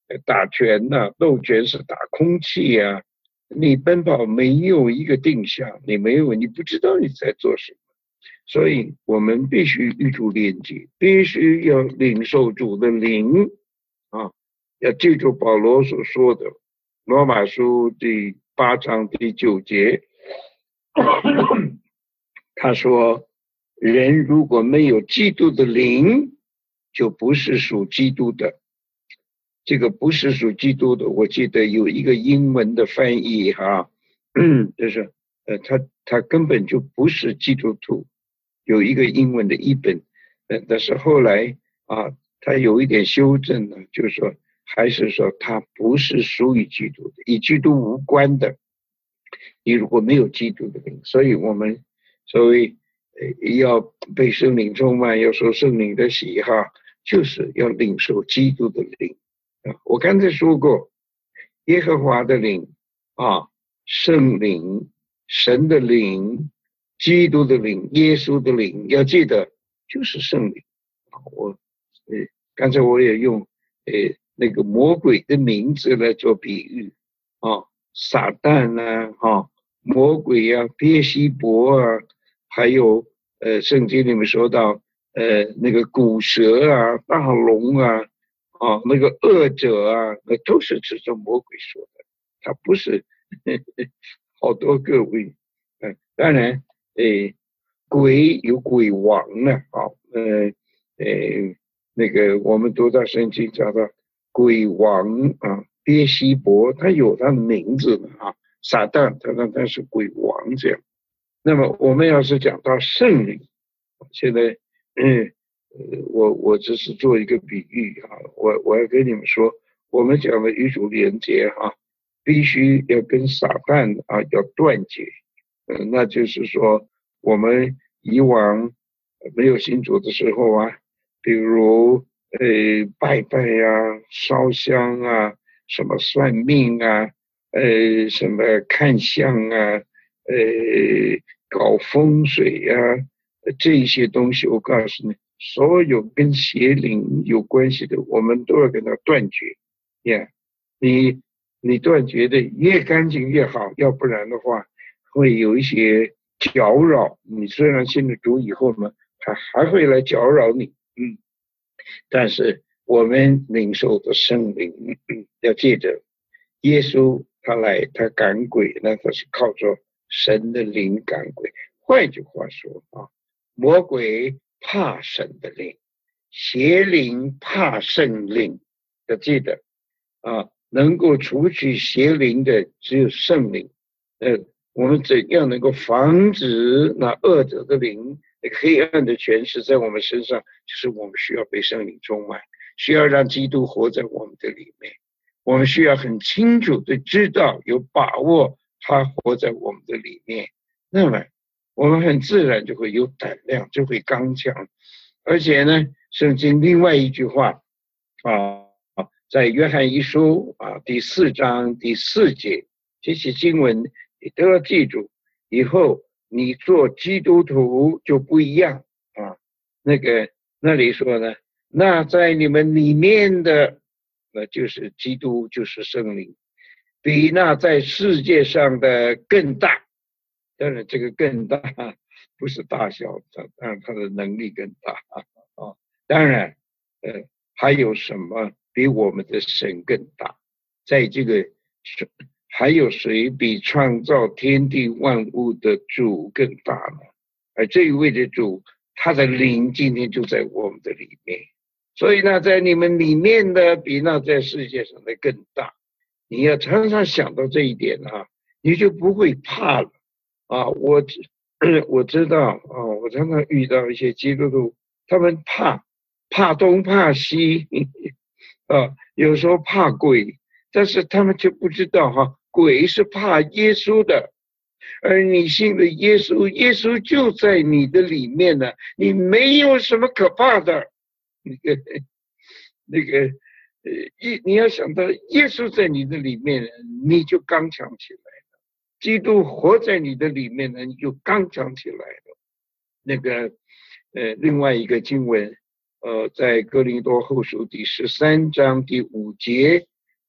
打拳呐、啊，斗拳是打空气啊。你奔跑没有一个定向，你没有，你不知道你在做什么。所以我们必须与主连接，必须要领受主的灵啊！要记住保罗所说的，罗马书第八章第九节，他说：“人如果没有基督的灵，就不是属基督的。”这个不是属基督的，我记得有一个英文的翻译哈，就是呃，他他根本就不是基督徒。有一个英文的译本，呃，但是后来啊，他有一点修正呢，就是说，还是说他不是属于基督的，与基督无关的。你如果没有基督的灵，所以我们所谓呃要被圣灵充满，要受圣灵的洗哈，就是要领受基督的灵啊。我刚才说过，耶和华的灵啊，圣灵，神的灵。基督的灵，耶稣的灵，要记得就是圣灵。我呃，刚才我也用呃那个魔鬼的名字来做比喻啊，撒旦啊，哈，魔鬼啊，别西伯啊，还有呃圣经里面说到呃那个古蛇啊，大龙啊，啊那个恶者啊，那都是指着魔鬼说的，他不是呵呵好多个位，嗯、呃，当然。诶，鬼有鬼王呢，啊，呃，诶，那个我们读到圣经讲到鬼王啊，别西伯，他有他的名字的啊，撒旦，他他他是鬼王这样。那么我们要是讲到圣灵，现在，嗯，呃，我我只是做一个比喻啊，我我要跟你们说，我们讲的与主连接哈，必须要跟撒旦啊要断绝。嗯，那就是说，我们以往没有信主的时候啊，比如呃拜拜啊、烧香啊、什么算命啊、呃什么看相啊、呃搞风水啊，这些东西，我告诉你，所有跟邪灵有关系的，我们都要跟它断绝。呀，你你断绝的越干净越好，要不然的话。会有一些搅扰，你虽然信了主以后呢，他还会来搅扰你，嗯，但是我们领受的圣灵，嗯，要记得，耶稣他来他赶鬼，那他是靠着神的灵赶鬼。换句话说啊，魔鬼怕神的灵，邪灵怕圣灵，要记得啊，能够除去邪灵的只有圣灵，呃。我们怎样能够防止那恶者的灵、黑暗的权势在我们身上？就是我们需要被圣灵充满，需要让基督活在我们的里面。我们需要很清楚的知道、有把握，他活在我们的里面。那么，我们很自然就会有胆量，就会刚强。而且呢，圣经另外一句话啊，在约翰一书啊第四章第四节，这些经文。你都要记住，以后你做基督徒就不一样啊。那个那里说呢，那在你们里面的，那就是基督，就是圣灵，比那在世界上的更大。当然，这个更大不是大小，当然他的能力更大啊。当然，呃，还有什么比我们的神更大？在这个。还有谁比创造天地万物的主更大呢？而这一位的主，他的灵今天就在我们的里面，所以呢，在你们里面的比那在世界上的更大。你要常常想到这一点啊，你就不会怕了啊。我我知道啊，我常常遇到一些基督徒，他们怕怕东怕西啊，有时候怕鬼，但是他们就不知道哈。鬼是怕耶稣的，而你信的耶稣，耶稣就在你的里面呢，你没有什么可怕的。那个那个呃，你你要想到耶稣在你的里面，你就刚强起来了；基督活在你的里面呢，你就刚强起来了。那个呃，另外一个经文，呃，在哥林多后书第十三章第五节。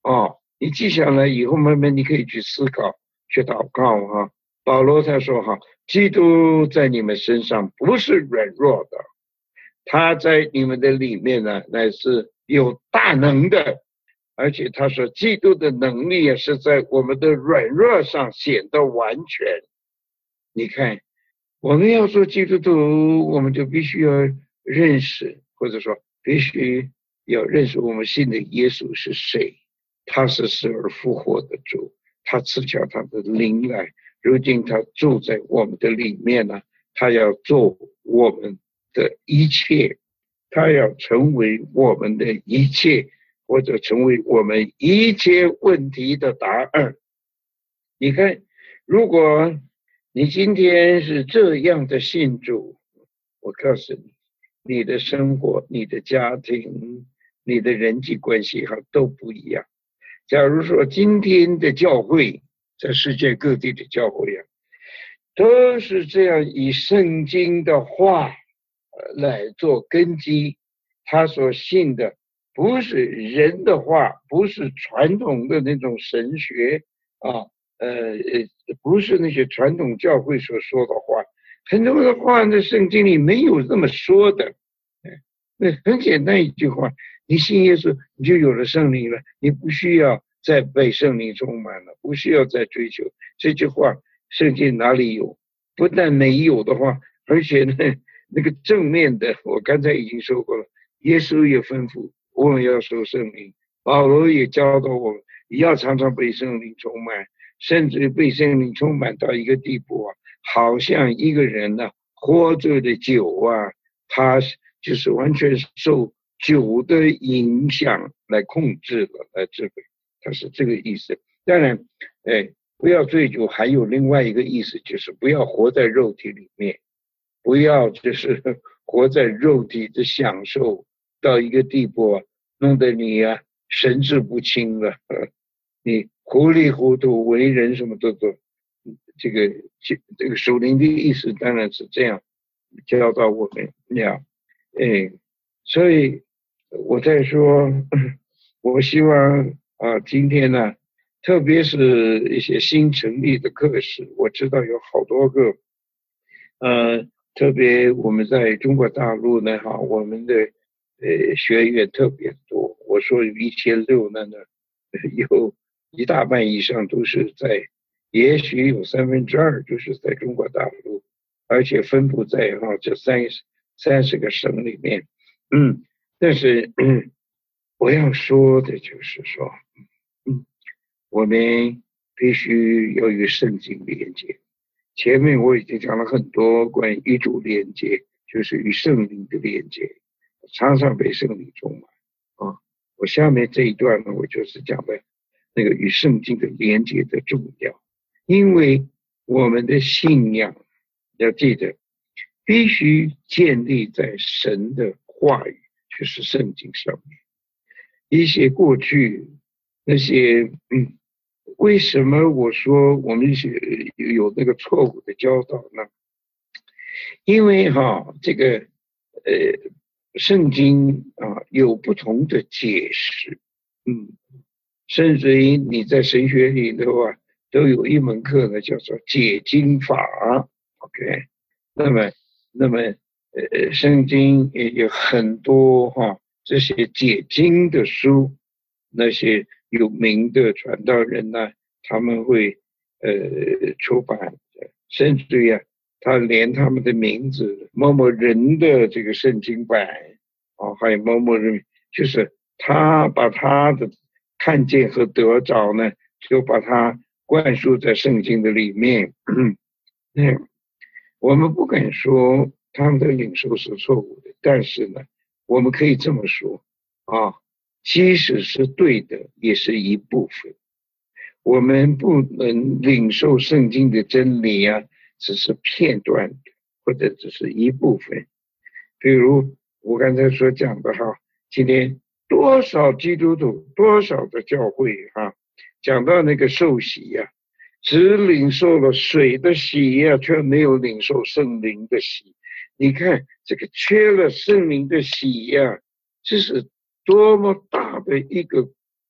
哦，你记下来以后，慢慢你可以去思考、去祷告哈。保罗他说哈，基督在你们身上不是软弱的，他在你们的里面呢，乃是有大能的。而且他说，基督的能力也是在我们的软弱上显得完全。你看，我们要做基督徒，我们就必须要认识，或者说必须要认识我们信的耶稣是谁。他是死而复活的主，他赐下他的灵来，如今他住在我们的里面呢，他要做我们的一切，他要成为我们的一切，或者成为我们一切问题的答案。你看，如果你今天是这样的信主，我告诉你，你的生活、你的家庭、你的人际关系哈都不一样。假如说今天的教会，在世界各地的教会啊，都是这样以圣经的话来做根基，他所信的不是人的话，不是传统的那种神学啊，呃呃，不是那些传统教会所说的话，很多的话在圣经里没有这么说的。那很简单一句话，你信耶稣，你就有了圣灵了，你不需要再被圣灵充满了，不需要再追求。这句话圣经哪里有？不但没有的话，而且呢，那个正面的，我刚才已经说过了，耶稣也吩咐我们要受圣灵，保罗也教导我们要常常被圣灵充满，甚至被圣灵充满到一个地步啊，好像一个人呢、啊、喝醉的酒啊，他就是完全受酒的影响来控制了，来这个，他是这个意思。当然，哎，不要醉酒，还有另外一个意思，就是不要活在肉体里面，不要就是活在肉体的享受到一个地步啊，弄得你啊神志不清了，你糊里糊涂为人什么都做。这个这个属灵的意思当然是这样教导我们呀。哎，所以我在说，我希望啊，今天呢，特别是一些新成立的课室，我知道有好多个，呃，特别我们在中国大陆呢，哈，我们的呃学员特别多。我说有一千六呢呢，有一大半以上都是在，也许有三分之二就是在中国大陆，而且分布在哈这三十。三十个省里面，嗯，但是嗯，我要说的就是说，嗯，我们必须要与圣经连接。前面我已经讲了很多关于与主连接，就是与圣灵的连接，常常被圣灵充满啊。我下面这一段呢，我就是讲的那个与圣经的连接的重要，因为我们的信仰要记得。必须建立在神的话语，就是圣经上面。一些过去那些，嗯，为什么我说我们有那个错误的教导呢？因为哈，这个呃，圣经啊有不同的解释，嗯，甚至于你在神学里的话，都有一门课呢，叫做解经法 ，OK， 那么。那么，呃，圣经也有很多哈这些解经的书，那些有名的传道人呢，他们会呃出版，甚至呀，他连他们的名字某某人的这个圣经版啊，还有某某人，就是他把他的看见和得着呢，就把它灌输在圣经的里面，嗯。我们不敢说他们的领受是错误的，但是呢，我们可以这么说啊，即使是对的，也是一部分。我们不能领受圣经的真理啊，只是片段的，或者只是一部分。比如我刚才所讲的哈，今天多少基督徒，多少的教会哈，讲到那个受洗呀、啊。只领受了水的洗呀、啊，却没有领受圣灵的洗。你看这个缺了圣灵的洗呀、啊，这是多么大的一个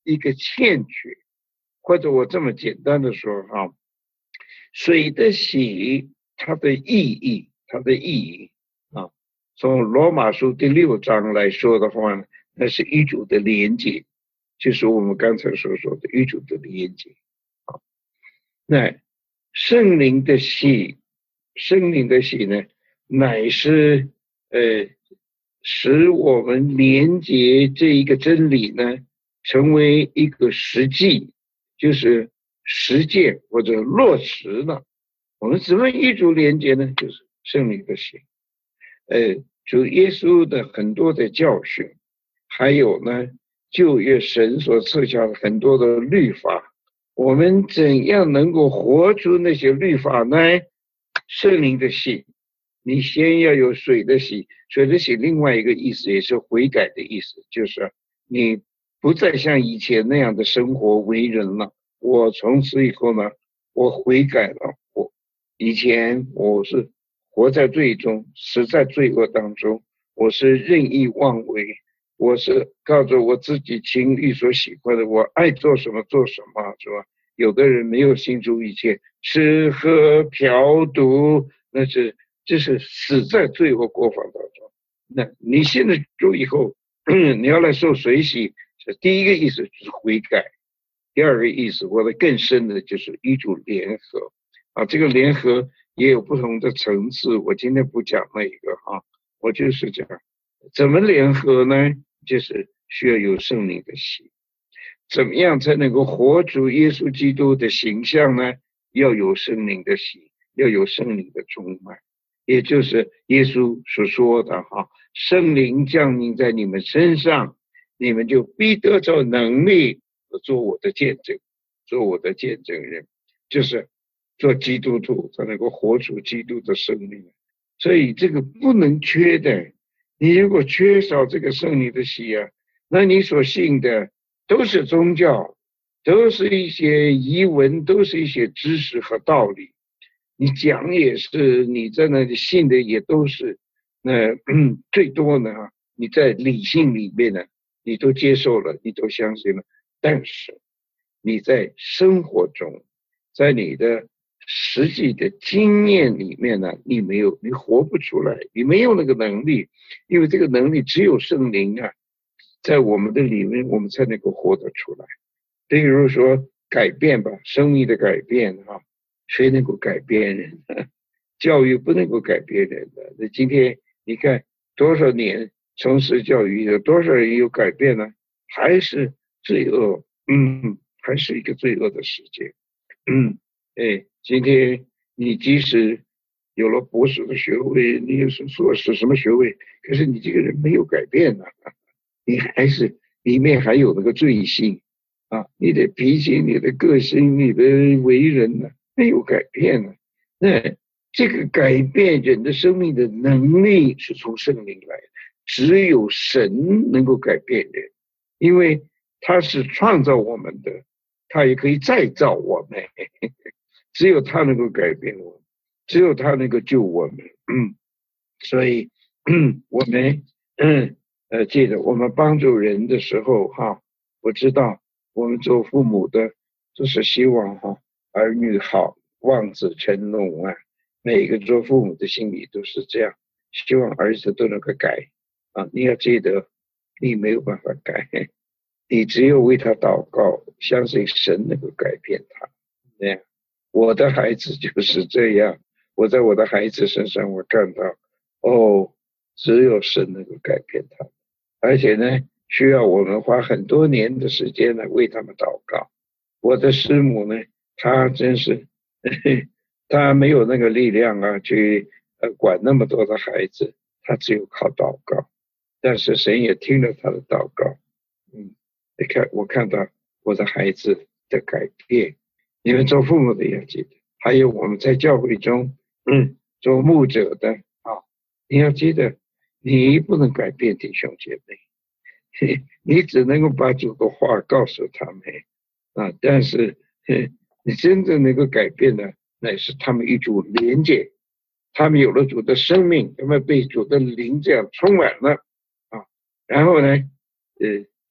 一个欠缺，或者我这么简单的说哈，水的洗它的意义，它的意义啊，从罗马书第六章来说的话呢，那是与主的连接，就是我们刚才所说的与主的连接啊。那圣灵的洗，圣灵的洗呢，乃是呃使我们连接这一个真理呢，成为一个实际，就是实践或者落实了。我们怎么与主连接呢？就是圣灵的洗。呃，主耶稣的很多的教训，还有呢，旧约神所赐下的很多的律法，我们怎样能够活出那些律法呢？圣灵的洗，你先要有水的洗，水的洗另外一个意思也是悔改的意思，就是你不再像以前那样的生活为人了。我从此以后呢，我悔改了。我以前我是活在罪中，死在罪恶当中，我是任意妄为，我是靠着我自己情欲所喜欢的，我爱做什么做什么，是吧？有的人没有心主以前吃喝嫖赌，那是这是死在罪恶过犯当中。那你信了主以后，你要来受水洗，第一个意思就是悔改，第二个意思或者更深的就是与主联合啊。这个联合也有不同的层次，我今天不讲那个哈，我就是讲怎么联合呢？就是需要有圣灵的洗。怎么样才能够活出耶稣基督的形象呢？要有圣灵的洗，要有圣灵的充满，也就是耶稣所说的哈，圣灵降临在你们身上，你们就必得着能力做我的见证，做我的见证人，就是做基督徒才能够活出基督的生命。所以这个不能缺的，你如果缺少这个圣灵的洗啊，那你所信的都是宗教，都是一些遗文，都是一些知识和道理。你讲也是，你在那里信的也都是，那、呃、最多呢，你在理性里面呢，你都接受了，你都相信了，但是你在生活中，在你的实际的经验里面呢，你没有，你活不出来，你没有那个能力，因为这个能力只有圣灵啊，在我们的里面，我们才能够活得出来。比如说改变吧，生命的改变哈、啊，谁能够改变人？教育不能够改变人的。那今天你看多少年从事教育，有多少人有改变呢？还是罪恶，嗯，还是一个罪恶的世界，嗯，哎，今天你即使有了博士的学位，你有是硕士什么学位，可是你这个人没有改变呢、啊，你还是里面还有那个罪性啊，你的脾气、你的个性、你的为人呢、啊，没有改变呢、啊。那这个改变人的生命的能力是从圣灵来的，只有神能够改变人，因为他是创造我们的，他也可以再造我们，只有他能够改变我们，只有他能够救我们。嗯，所以嗯，我们嗯呃记得我们帮助人的时候哈，我知道我们做父母的就是希望哈儿女好，望子成龙啊，每个做父母的心里都是这样，希望儿子都能够改啊。你要记得，你没有办法改，你只有为他祷告，相信神能够改变他。这样，我的孩子就是这样，我在我的孩子身上我看到，哦，只有神能够改变他，而且呢，需要我们花很多年的时间来为他们祷告。我的师母呢，她真是，呵呵，她没有那个力量啊，去呃管那么多的孩子，她只有靠祷告。但是神也听了她的祷告，嗯，你看我看到我的孩子的改变。你们做父母的要记得，还有我们在教会中，嗯，做牧者的啊，你要记得，你不能改变弟兄姐妹，你只能够把主的话告诉他们啊。但是，你真正能够改变的，乃是他们与主连接，他们有了主的生命，他们被主的灵这样充满了啊，然后呢，呃，就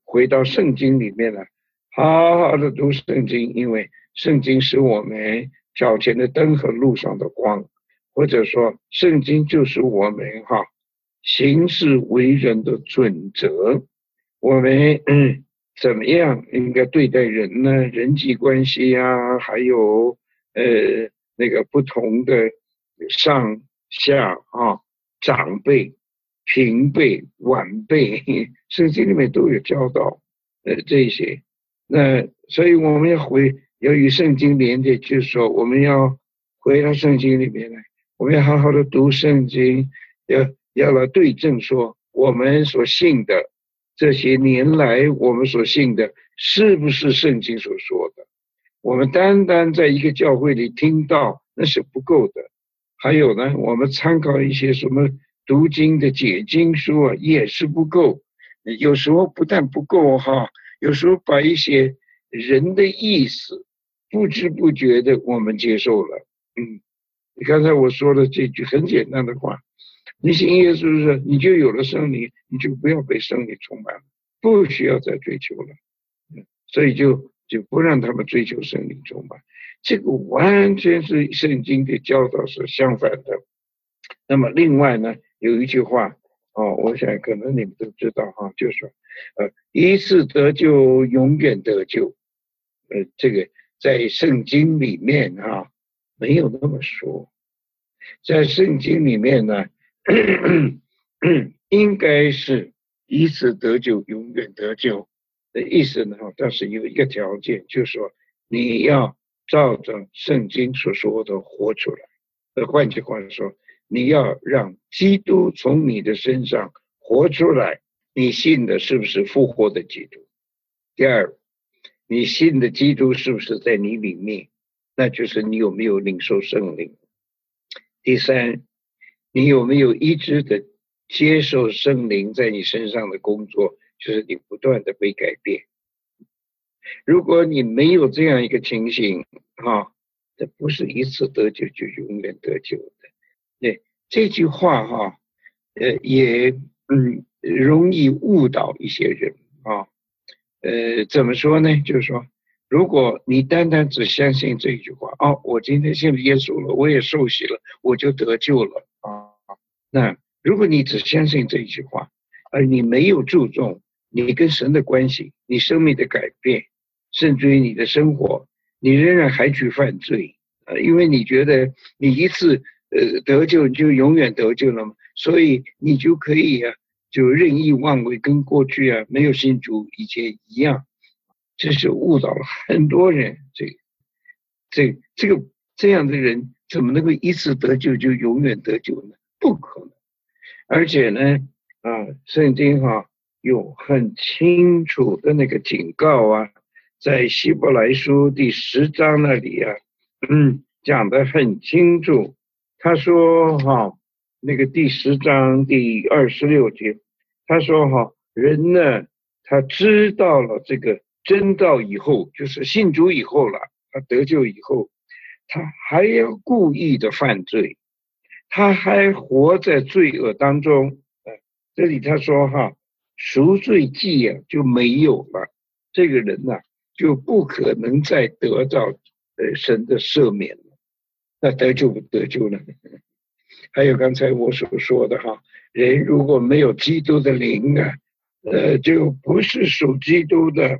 回到圣经里面来，好好的读圣经，因为圣经是我们脚前的灯和路上的光，或者说圣经就是我们哈行事为人的准则。我们嗯怎么样应该对待人呢？人际关系啊，还有呃那个不同的上下啊、长辈、平辈、晚辈，圣经里面都有教导呃这些。那所以我们要回要与圣经连接，就是说我们要回到圣经里面来，我们要好好的读圣经，要要来对证说我们所信的这些年来我们所信的是不是圣经所说的。我们单单在一个教会里听到那是不够的，还有呢我们参考一些什么读经的解经书啊也是不够，有时候不但不够哈，有时候把一些人的意思不知不觉的我们接受了。嗯，刚才我说的这句很简单的话，你信耶稣是你就有了圣灵，你就不要被圣灵充满了，不需要再追求了。所以就就不让他们追求圣灵充满，这个完全是圣经的教导是相反的。那么另外呢，有一句话哦，我想可能你们都知道哈，就是说呃一次得救永远得救，呃这个在圣经里面啊没有那么说，在圣经里面呢应该是一次得救永远得救的意思呢，但是有一个条件，就是说你要照着圣经所说的活出来。呃，换句话说，你要让基督从你的身上活出来。你信的是不是复活的基督？第二，你信的基督是不是在你里面？那就是你有没有领受圣灵。第三，你有没有一直的接受圣灵在你身上的工作，就是你不断的被改变。如果你没有这样一个情形啊，这不是一次得救就永远得救的。对，这句话哈，呃，也嗯容易误导一些人啊。呃，怎么说呢？就是说，如果你单单只相信这句话，哦，我今天信了耶稣了，我也受洗了，我就得救了啊。那如果你只相信这句话，而你没有注重你跟神的关系，你生命的改变，甚至于你的生活，你仍然还去犯罪，呃，因为你觉得你一次呃得救就永远得救了嘛，所以你就可以啊，就任意妄为，跟过去啊没有信主以前一样。这是误导了很多人。这这这个这样的人怎么能够一次得救就永远得救呢？不可能。而且呢啊，圣经哈、啊、有很清楚的那个警告啊，在希伯来书第十章那里啊，嗯，讲得很清楚。他说哈、啊，那个第十章第二十六节，他说哈、啊，人呢，他知道了这个真道以后，就是信主以后了，他得救以后，他还要故意的犯罪，他还活在罪恶当中。这里他说哈，赎罪祭啊就没有了，这个人呐、啊、就不可能再得到呃神的赦免了。那得救不得救呢？还有刚才我所说的哈，人如果没有基督的灵啊，呃，就不是属基督的。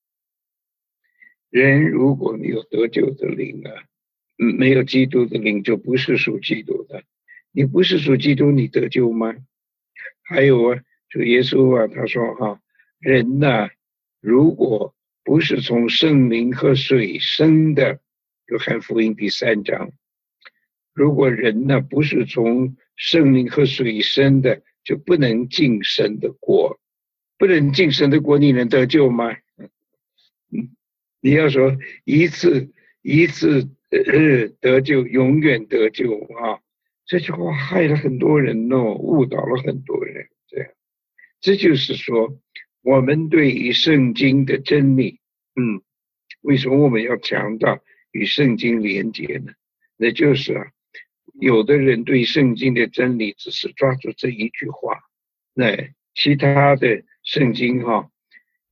人如果没有得救的灵啊，嗯，没有基督的灵，就不是属基督的。你不是属基督，你得救吗？还有啊，主耶稣啊，他说哈、啊，人呐、啊，如果不是从圣灵和水生的，约翰福音第三章，如果人呢、啊、不是从圣灵和水生的，就不能进神的国。不能进神的国，你能得救吗？嗯，你要说一次一次呃得救，永远得救啊！这句话害了很多人哦，误导了很多人。这样，这就是说，我们对于圣经的真理，嗯，为什么我们要强调与圣经连结呢？那就是啊，有的人对圣经的真理只是抓住这一句话，那其他的圣经哈、啊，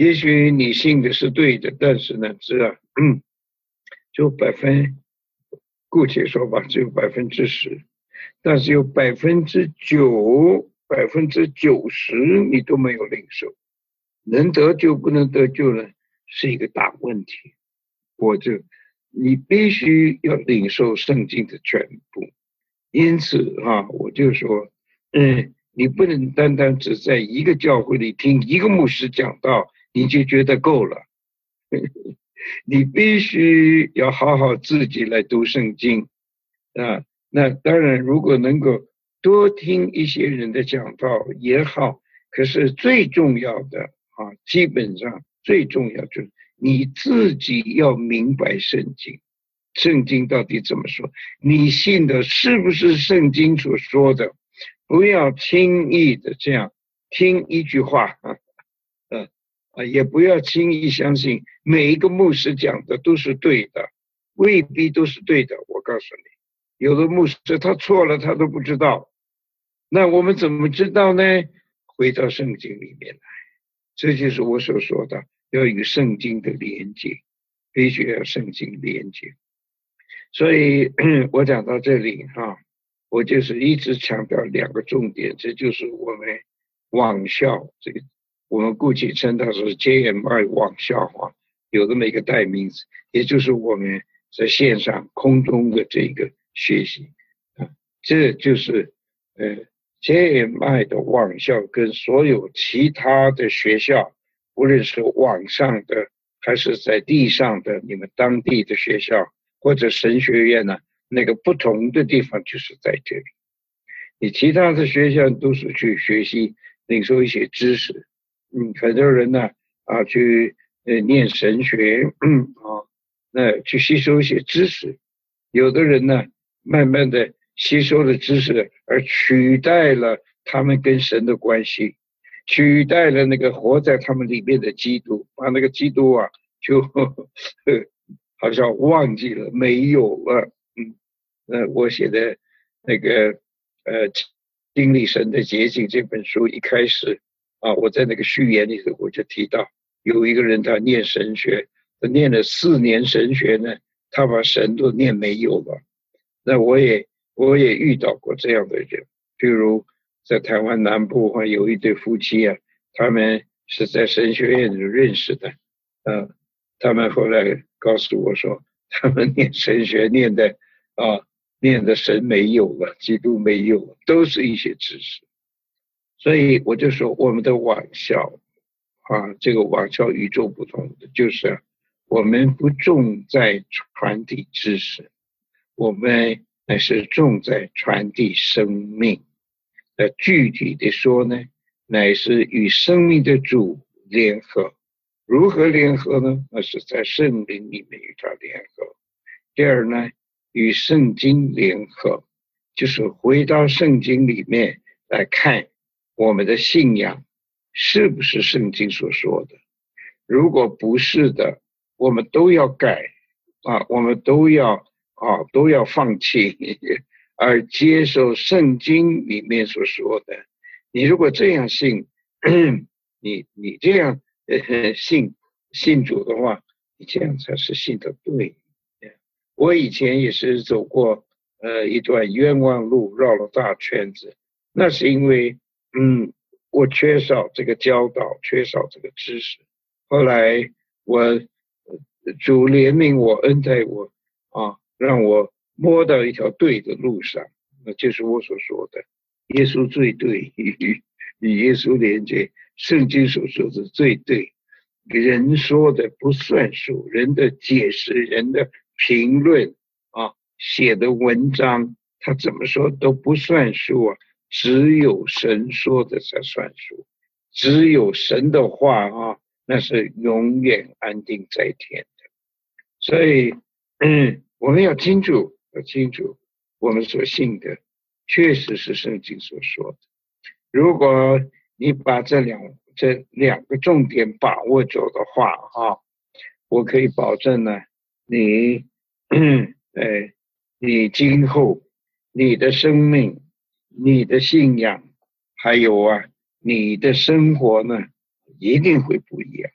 也许你信的是对的，但是呢，是啊，嗯，就百分，姑且说吧，只有百分之十，但是有百分之九、百分之九十你都没有领受，能得救不能得救呢，是一个大问题。我就你必须要领受圣经的全部，因此啊，我就说，嗯，你不能单单只在一个教会里听一个牧师讲道，你就觉得够了。你必须要好好自己来读圣经啊。那当然，如果能够多听一些人的讲道也好，可是最重要的啊，基本上最重要就是你自己要明白圣经，圣经到底怎么说，你信的是不是圣经所说的，不要轻易的这样听一句话啊，呃啊，也不要轻易相信每一个牧师讲的都是对的，未必都是对的。我告诉你，有的牧师他错了，他都不知道。那我们怎么知道呢？回到圣经里面来，这就是我所说的，要与圣经的连接，必须要圣经连接。所以我讲到这里哈，我就是一直强调两个重点，这就是我们网校这个，我们姑且称它是 J M I 网校哈，有这么一个代名词，也就是我们在线上空中的这个学习啊，这就是呃 J M I 的网校跟所有其他的学校，无论是网上的还是在地上的你们当地的学校或者神学院呢，那个不同的地方就是在这里。你其他的学校都是去学习领受一些知识，嗯，很多人呢啊去呃念神学，嗯啊，那去吸收一些知识，有的人呢慢慢的吸收了知识而取代了他们跟神的关系，取代了那个活在他们里面的基督，把那个基督啊就呵呵好像忘记了，没有了。嗯，那我写的那个呃经历神的捷径这本书一开始啊，我在那个序言里头我就提到，有一个人他念神学，他念了四年神学呢，他把神都念没有了。那我也我也遇到过这样的人，譬如在台湾南部啊，有一对夫妻啊，他们是在神学院里认识的，呃，他们后来告诉我说，他们念神学念的啊，念的神没有了，基督没有了，都是一些知识。所以我就说，我们的网校啊，这个网校与众不同的就是我们不重在传递知识，我们乃是重在传递生命。那具体的说呢，乃是与生命的主联合。如何联合呢？那是在圣灵里面与他联合。第二呢，与圣经联合，就是回到圣经里面来看我们的信仰是不是圣经所说的。如果不是的，我们都要改啊，我们都要啊都要放弃，而接受圣经里面所说的。你如果这样信，你你这样呃信信主的话，你这样才是信的对。我以前也是走过呃一段冤枉路，绕了大圈子，那是因为嗯我缺少这个教导，缺少这个知识。后来我主怜悯我，恩待我啊，让我摸到一条对的路上，那就是我所说的耶稣最对，与耶稣连接，圣经所说的最对。人说的不算数，人的解释，人的评论啊，写的文章，他怎么说都不算数啊，只有神说的才算数，只有神的话啊，那是永远安定在天的。所以嗯，我们要清楚要清楚我们所信的确实是圣经所说的。如果你把这两这两个重点把握住的话啊，我可以保证呢，你呃你今后你的生命，你的信仰，还有啊你的生活呢，一定会不一样。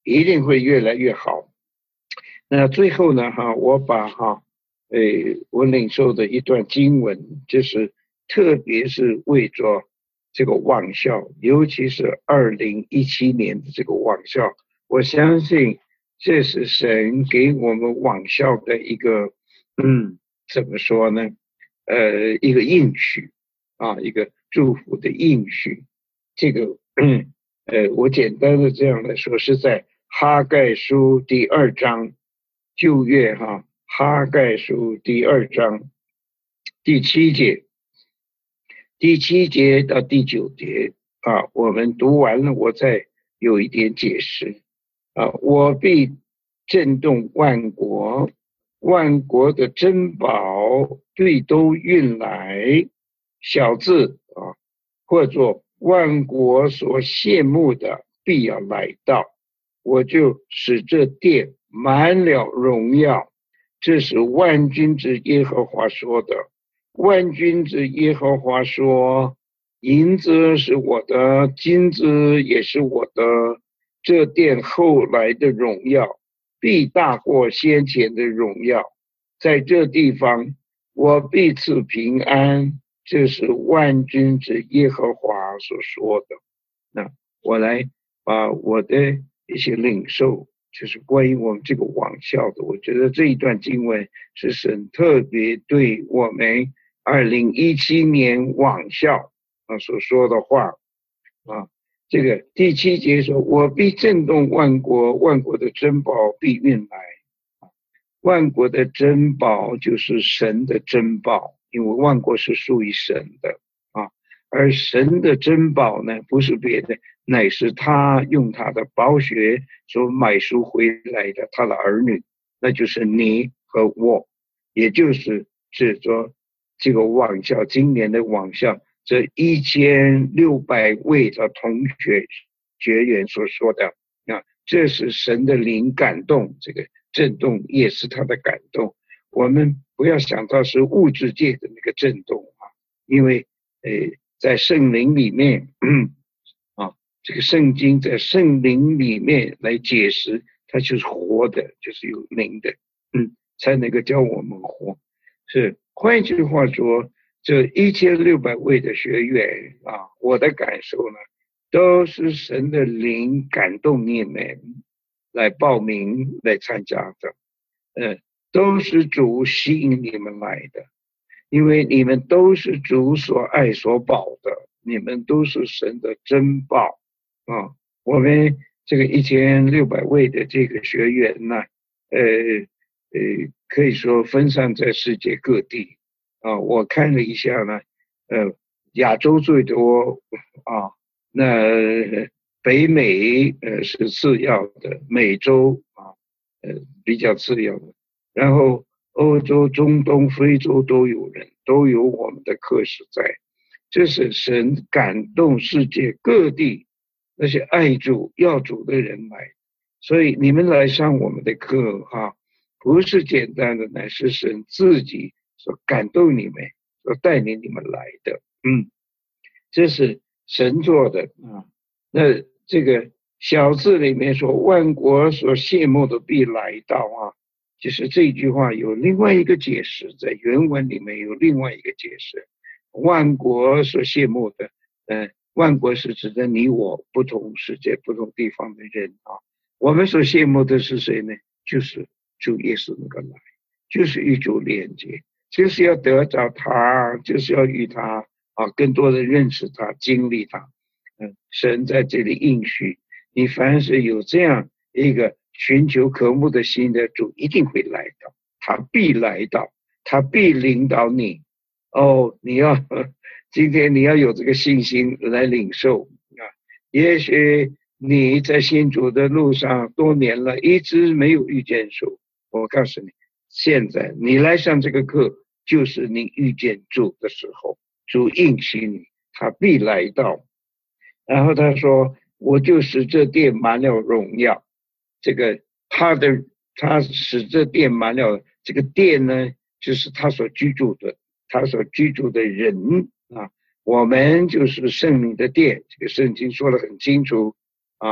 一定会越来越好。那最后呢哈，我把哈，呃，我领受的一段经文，就是特别是为着这个望校，尤其是二零一七年的这个望校，我相信这是神给我们望校的一个，嗯，怎么说呢？呃，一个应许啊，一个祝福的应许。这个，嗯，呃，我简单的这样来说，是在哈盖书第二章。旧约哈，哈盖书第二章第七节，第七节到第九节啊，我们读完了，我再有一点解释啊。我必震动万国，万国的珍宝必都运来，小字啊，或者万国所羡慕的必要来到，我就使这殿满了荣耀。这是万军之耶和华说的。万军之耶和华说，银子是我的，金子也是我的，这殿后来的荣耀必大过先前的荣耀。在这地方我必赐平安，这是万军之耶和华所说的。那我来把我的一些领受，就是关于我们这个网校的，我觉得这一段经文是神特别对我们二零一七年网校啊所说的话啊。这个第七节说，我必震动万国，万国的珍宝必运来。万国的珍宝就是神的珍宝，因为万国是属于神的啊。而神的珍宝呢，不是别的，乃是他用他的宝血所买赎回来的他的儿女，那就是你和我，也就是指着这个网校，今年的网校这一千六百位的同学学员所说的啊，这是神的灵感动，这个震动也是他的感动。我们不要想到是物质界的那个震动啊，因为呃，在圣灵里面，嗯啊，这个圣经在圣灵里面来解释，它就是活的，就是有灵的，嗯，才能够叫我们活。是，换句话说，这一千六百位的学员啊，我的感受呢，都是神的灵感动你们来报名来参加的，嗯，都是主吸引你们来的，因为你们都是主所爱所宝的，你们都是神的珍宝啊。我们这个一千六百位的这个学员呢，呃呃，可以说分散在世界各地啊。我看了一下呢，呃，亚洲最多啊，那北美呃是次要的，美洲啊呃比较次要的，然后欧洲、中东、非洲都有人，都有我们的课时在。这是神感动世界各地那些爱主要主的人来，所以你们来上我们的课哈，不是简单的，乃是神自己所感动你们，所带领你们来的。嗯，这是神做的啊。那这个小字里面说，万国所羡慕的必来到啊。就是这句话有另外一个解释，在原文里面有另外一个解释。万国所羡慕的，呃，万国是指的你我不同世界不同地方的人啊。我们所羡慕的是谁呢？就是主耶稣那个来，就是与主连接，就是要得着他，就是要与他啊更多的认识他，经历他。嗯，神在这里应许你，凡是有这样一个寻求渴慕的心的，主一定会来到，他必来到，他必领导你。哦，你要今天你要有这个信心来领受啊！也许你在信主的路上多年了，一直没有遇见主。我告诉你，现在你来上这个课，就是你遇见主的时候。主应许你，他必来到。然后他说：“我就使这殿满了荣耀。”这个他的他使这殿满了，这个殿呢，就是他所居住的。他所居住的人啊，我们就是圣灵的殿，这个圣经说得很清楚啊。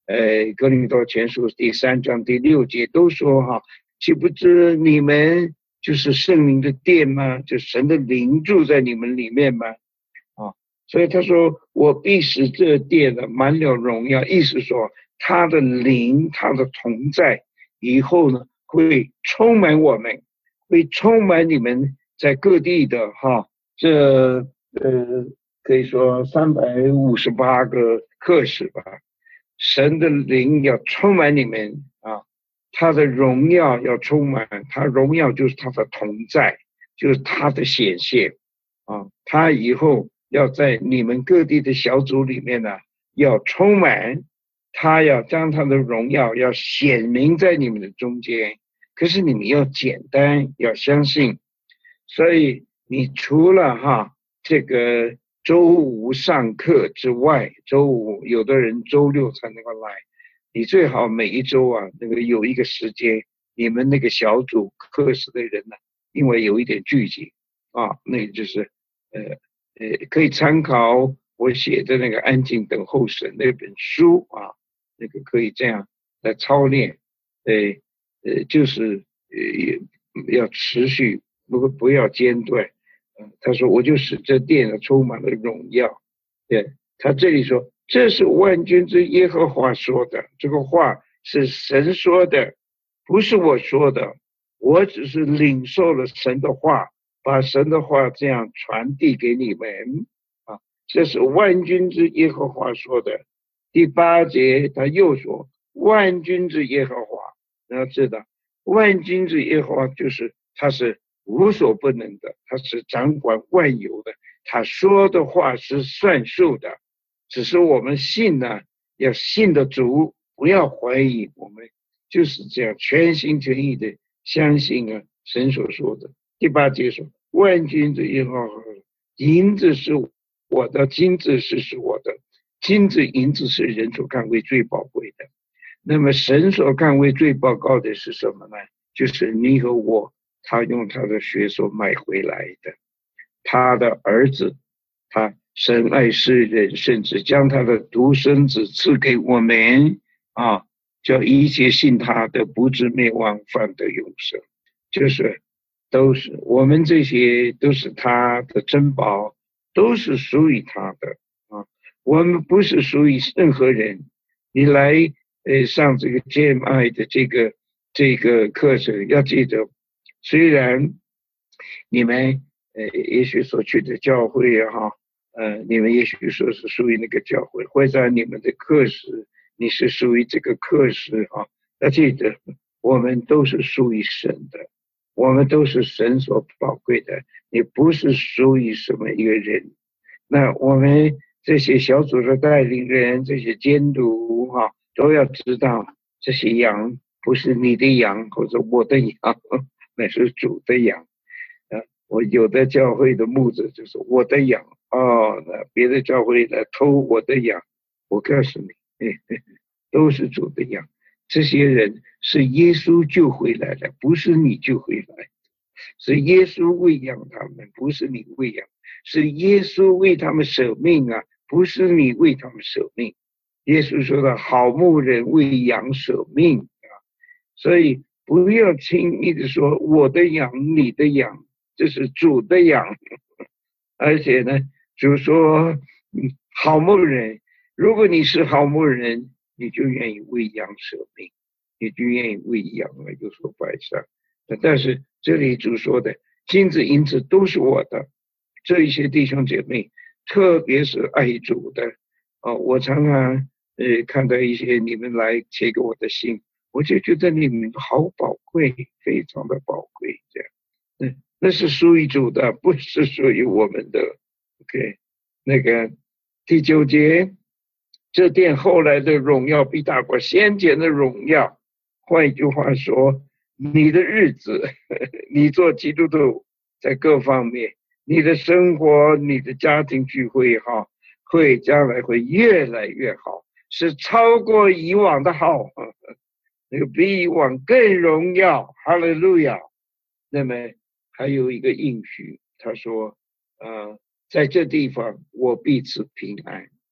呃，哥林多前书第三章第六节都说哈，岂不知你们就是圣灵的殿吗？就神的灵住在你们里面吗？啊，所以他说我必使这殿的满了荣耀，意思说他的灵，他的同在以后呢，会充满我们，会充满你们在各地的哈，这呃可以说三百五十八个课室吧。神的灵要充满你们啊，他的荣耀要充满，他荣耀就是他的同在，就是他的显现啊，他以后要在你们各地的小组里面呢，要充满，他要将他的荣耀要显明在你们的中间。可是你们要简单，要相信，所以你除了哈这个周五上课之外，周五有的人周六才能够来，你最好每一周啊，那个有一个时间，你们那个小组课时的人呢、啊，因为有一点聚集啊，那就是呃呃可以参考我写的那个《安静等候神》那本书啊，那个可以这样来操练，呃呃就是呃要持续，不不要间断。嗯，他说我就使这殿充满了荣耀。对，他这里说这是万军之耶和华说的，这个话是神说的，不是我说的，我只是领受了神的话，把神的话这样传递给你们啊。这是万军之耶和华说的。第八节他又说万军之耶和华，你要知道万军之耶和华就是他是无所不能的，他是掌管万有的，他说的话是算数的，只是我们信呢，要信得足，不要怀疑，我们就是这样全心全意的相信啊神所说的。第八节说万军之耶和华，银子是我的，金子是是我的，金子银子是人所看为最宝贵的，那么神所看为最宝贵的是什么呢？就是你和我，他用他的血所买回来的，他的儿子，他深爱世人，甚至将他的独生子赐给我们啊，叫一切信他的不至灭亡，反得永生。就是都是我们这些都是他的珍宝，都是属于他的啊。我们不是属于任何人。你来呃上这个 J M I 的这个这个课程，要记得，虽然你们呃也许所去的教会哈，呃你们也许说是属于那个教会，或者你们的课时你是属于这个课时哈，要记得我们都是属于神的，我们都是神所宝贵的，你不是属于什么一个人。那我们这些小组的带领人，这些监督哈，都要知道这些羊不是你的羊或者我的羊，那是主的羊。啊，我有的教会的牧者就是我的羊哦，那别的教会来偷我的羊，我告诉你，都是主的羊。这些人是耶稣救回来的，不是你救回来，是耶稣喂养他们，不是你喂养。是耶稣为他们舍命啊，不是你为他们舍命。耶稣说的好牧人为羊舍命啊，所以不要轻易的说我的羊你的羊，这是主的羊。而且呢，就说嗯，好牧人，如果你是好牧人，你就愿意为羊舍命，你就愿意为羊啊有所摆上。但是这里主说的金子银子都是我的，这一些弟兄姐妹，特别是爱主的啊、哦，我常常呃看到一些你们来写给我的信，我就觉得你们好宝贵，非常的宝贵，这样，嗯，那是属于主的，不是属于我们的。OK， 那个第九节，这殿后来的荣耀必大过先前的荣耀。换一句话说，你的日子，你做基督徒，在各方面。你的生活，你的家庭聚会哈，会将来会越来越好，是超过以往的好，那个比以往更荣耀，哈利路亚。那么还有一个应许，他说，呃，在这地方我必赐平安。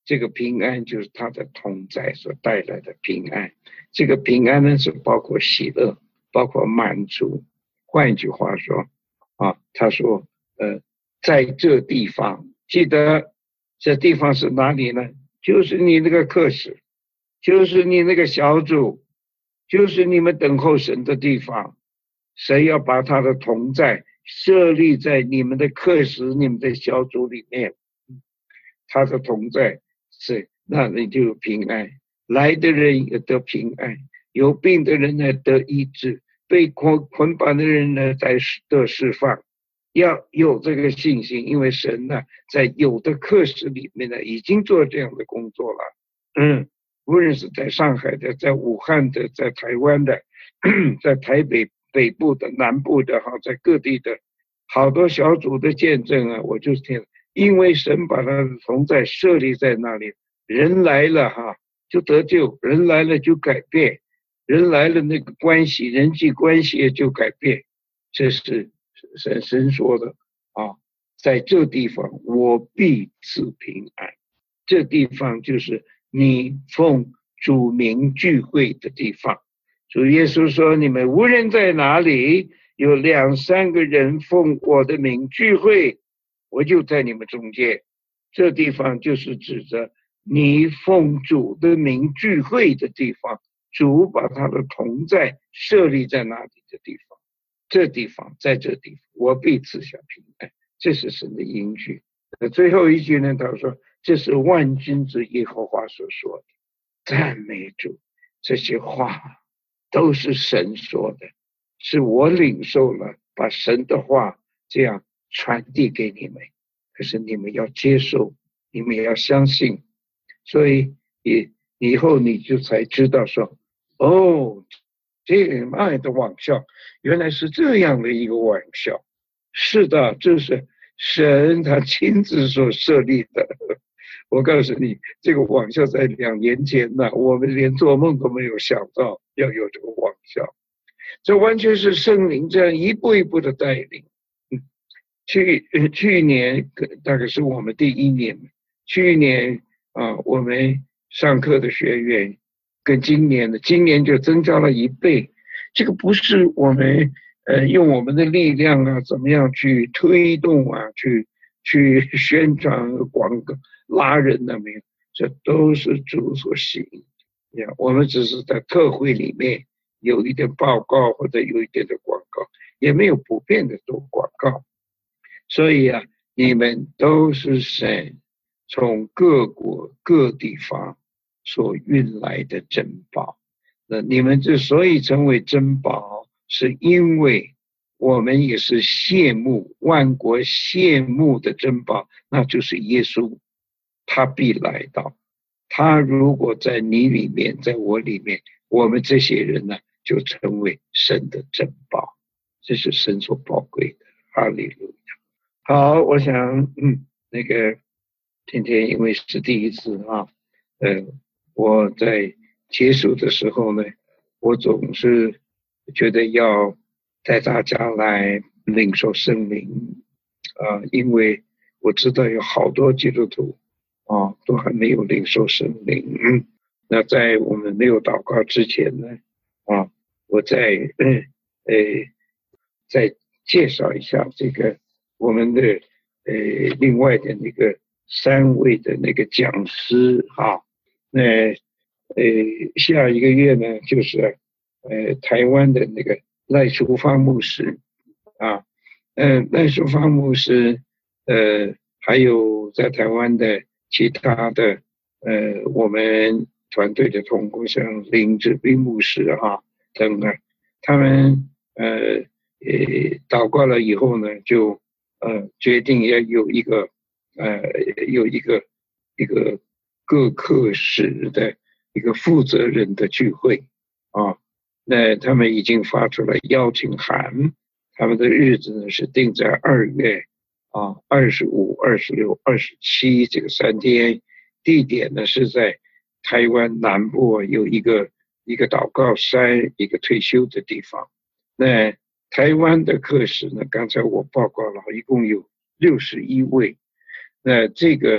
这个平安就是他的同在所带来的平安。这个平安呢是包括喜乐，包括满足。换一句话说啊，他说呃，在这地方，记得这地方是哪里呢？就是你那个课室，就是你那个小组，就是你们等候神的地方。谁要把他的同在设立在你们的课室、你们的小组里面，他的同在是，那你就有平安。来的人也得平安，有病的人呢得医治，被捆捆绑的人呢才得释放。要有这个信心，因为神呢在有的课室里面呢已经做这样的工作了。嗯，无论是在上海的、在武汉的、在台湾的、在台北北部的、南部的哈，在各地的好多小组的见证啊，我就听，因为神把他的同在设立在那里，人来了哈就得救，人来了就改变，人来了那个关系人际关系也就改变。这是神神说的啊，在这地方我必赐平安。这地方就是你奉主名聚会的地方。主耶稣说，你们无论在哪里有两三个人奉我的名聚会，我就在你们中间。这地方就是指着你奉主的名聚会的地方，主把他的同在设立在那里的地方。这地方，在这地方我必赐下平安，这是神的应许。最后一句呢，他说这是万军之耶和华所说的。赞美主，这些话都是神说的，是我领受了，把神的话这样传递给你们。可是你们要接受，你们也要相信。所以以以后你就才知道说，哦，这个爱的网校原来是这样的一个网校。是的，这是神他亲自所设立的。我告诉你，这个网校在两年前呢，我们连做梦都没有想到要有这个网校。这完全是圣灵这样一步一步的带领。嗯、去去年大概是我们第一年，去年啊，我们上课的学员跟今年的，今年就增加了一倍。这个不是我们呃用我们的力量啊，怎么样去推动啊，去去宣传广告拉人啊，没有，这都是主所吸引的。我们只是在特会里面有一点报告或者有一点的广告，也没有普遍的做广告。所以啊，你们都是神从各国各地方所运来的珍宝。那你们之所以成为珍宝，是因为我们也是羡慕万国羡慕的珍宝，那就是耶稣，他必来到。他如果在你里面，在我里面，我们这些人呢，就成为神的珍宝。这是神所宝贵的。哈利路亚。好，我想，嗯，那个今天因为是第一次啊，呃，我在结束的时候呢，我总是觉得要带大家来领受圣灵啊、呃，因为我知道有好多基督徒啊都还没有领受圣灵。嗯，那在我们没有祷告之前呢，啊，我再呃呃再介绍一下这个我们的呃另外的那个三位的那个讲师哈。那呃下一个月呢就是呃台湾的那个赖淑芳牧师啊，呃赖淑芳牧师呃还有在台湾的其他的呃我们团队的同工，像林志斌牧师哈等等，他们呃呃祷告了以后呢，就呃决定要有一个呃有一个一个各课室的一个负责人的聚会啊。那他们已经发出了邀请函，他们的日子呢是定在二月啊二十五、二十六、二十七这个三天，地点呢是在台湾南部有一个一个祷告山，一个退休的地方。那台湾的课室呢，刚才我报告了，一共有六十一位。那这个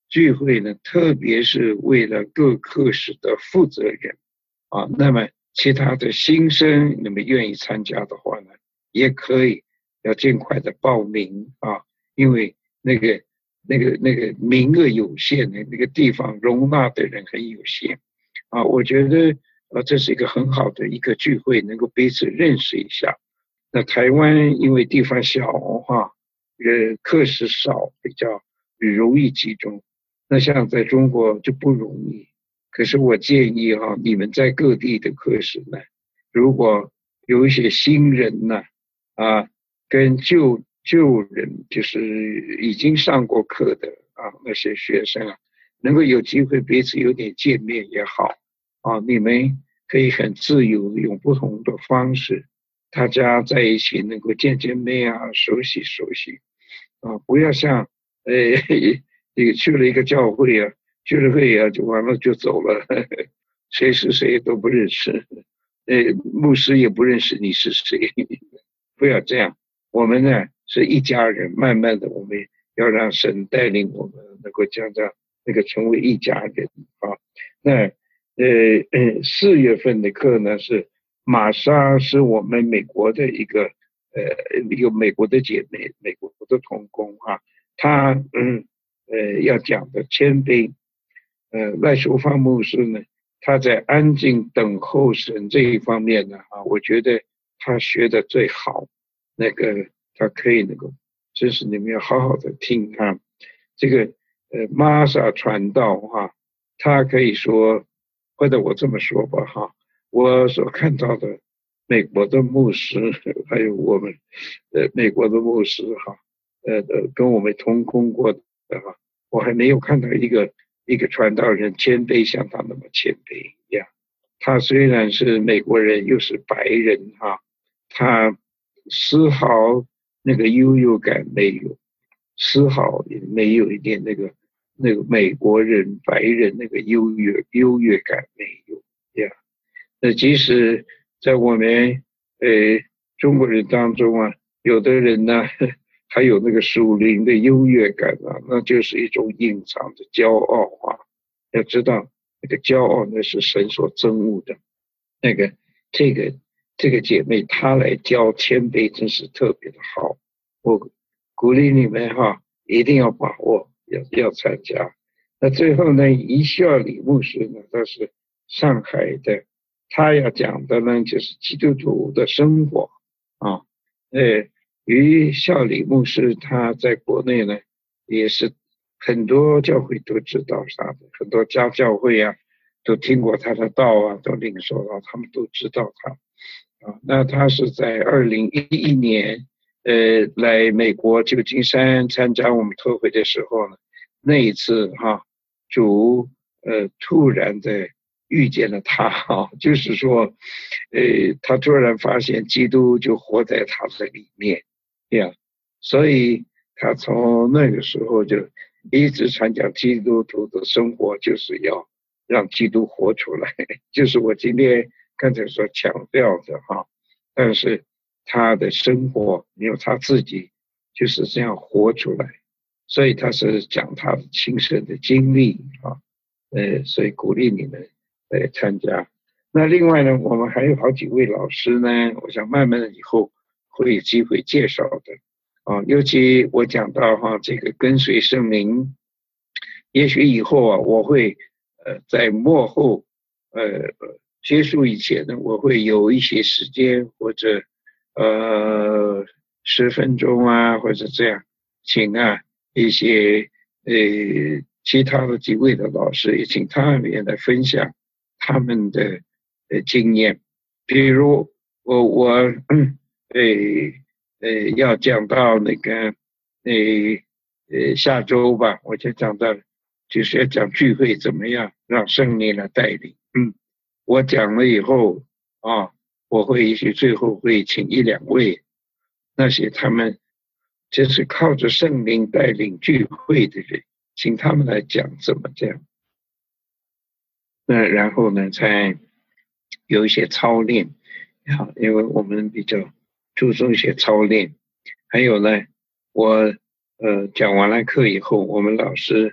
聚会呢，特别是为了各科室的负责人啊，那么其他的新生，你们愿意参加的话呢，也可以要尽快的报名啊，因为那个那个那个名额有限的，那个地方容纳的人很有限啊。我觉得呃这是一个很好的一个聚会，能够彼此认识一下。那台湾因为地方小哈，呃课时少，比较容易集中。那像在中国就不容易。可是我建议哈，你们在各地的课时呢，如果有一些新人呢，啊，跟旧旧人就是已经上过课的啊那些学生啊，能够有机会彼此有点见面也好啊，你们可以很自由用不同的方式，大家在一起能够见见面啊，熟悉熟悉啊，不要像呃这个去了一个教会啊。聚了会啊，就完了就走了，呵呵，谁是谁都不认识，呃，牧师也不认识你是谁，不要这样。我们呢是一家人，慢慢的我们要让神带领我们，能够将这那个成为一家人啊。那呃呃四月份的课呢是玛莎，是我们美国的一个呃一个美国的姐妹，美国的同工啊，她嗯呃要讲的谦卑。呃，赖淑芳牧师呢，他在安静等候神这一方面呢，啊，我觉得他学的最好。那个他可以那个，真是你们要好好的听他这个呃玛莎传道哈，他可以说，或者我这么说吧哈，我所看到的美国的牧师，还有我们呃美国的牧师哈，呃呃跟我们同工过的哈，我还没有看到一个。一个传道人谦卑像他那么谦卑一样，他虽然是美国人又是白人哈，他丝毫那个优越感没有，丝毫也没有一点那个那个美国人白人那个优越优越感没有呀。那即使在我们呃中国人当中啊，有的人呢。还有那个属灵的优越感啊，那就是一种隐藏的骄傲啊。要知道，那个骄傲那是神所憎恶的。那个这个这个姐妹她来教谦卑，真是特别的好。我鼓励你们哈，一定要把握，要要参加。那最后呢，一笑李牧师呢，他是上海的，他要讲的呢就是基督徒的生活啊，呃。于孝礼牧师他在国内呢，也是很多教会都知道他的，很多家教会啊，都听过他的道啊，都领受到，他们都知道他啊。那他是在二零一一年，呃，来美国旧金山参加我们特会的时候呢，那一次哈、啊，主呃突然的遇见了他哈、啊，就是说，呃，他突然发现基督就活在他的里面。呀，所以他从那个时候就一直传讲基督徒的生活，就是要让基督活出来，就是我今天刚才所强调的哈。但是他的生活，因为他自己就是这样活出来，所以他是讲他的亲身的经历啊，呃，所以鼓励你们来参加。那另外呢，我们还有好几位老师呢，我想慢慢的以后。会有机会介绍的啊，尤其我讲到哈，这个跟随圣灵，也许以后啊，我会呃在末后呃结束以前呢，我会有一些时间或者呃十分钟啊，或者这样，请啊一些呃其他的几位的老师，也请他们也来分享他们的呃经验，比如我我嗯。呃呃，要讲到那个呃呃下周吧，我就讲到就是要讲聚会怎么样让圣灵来带领。嗯，我讲了以后啊，我会也许最后会请一两位那些他们就是靠着圣灵带领聚会的人，请他们来讲怎么这样。那然后呢，再有一些操练啊，因为我们比较。注重一些操练，还有呢，我呃讲完了课以后，我们老师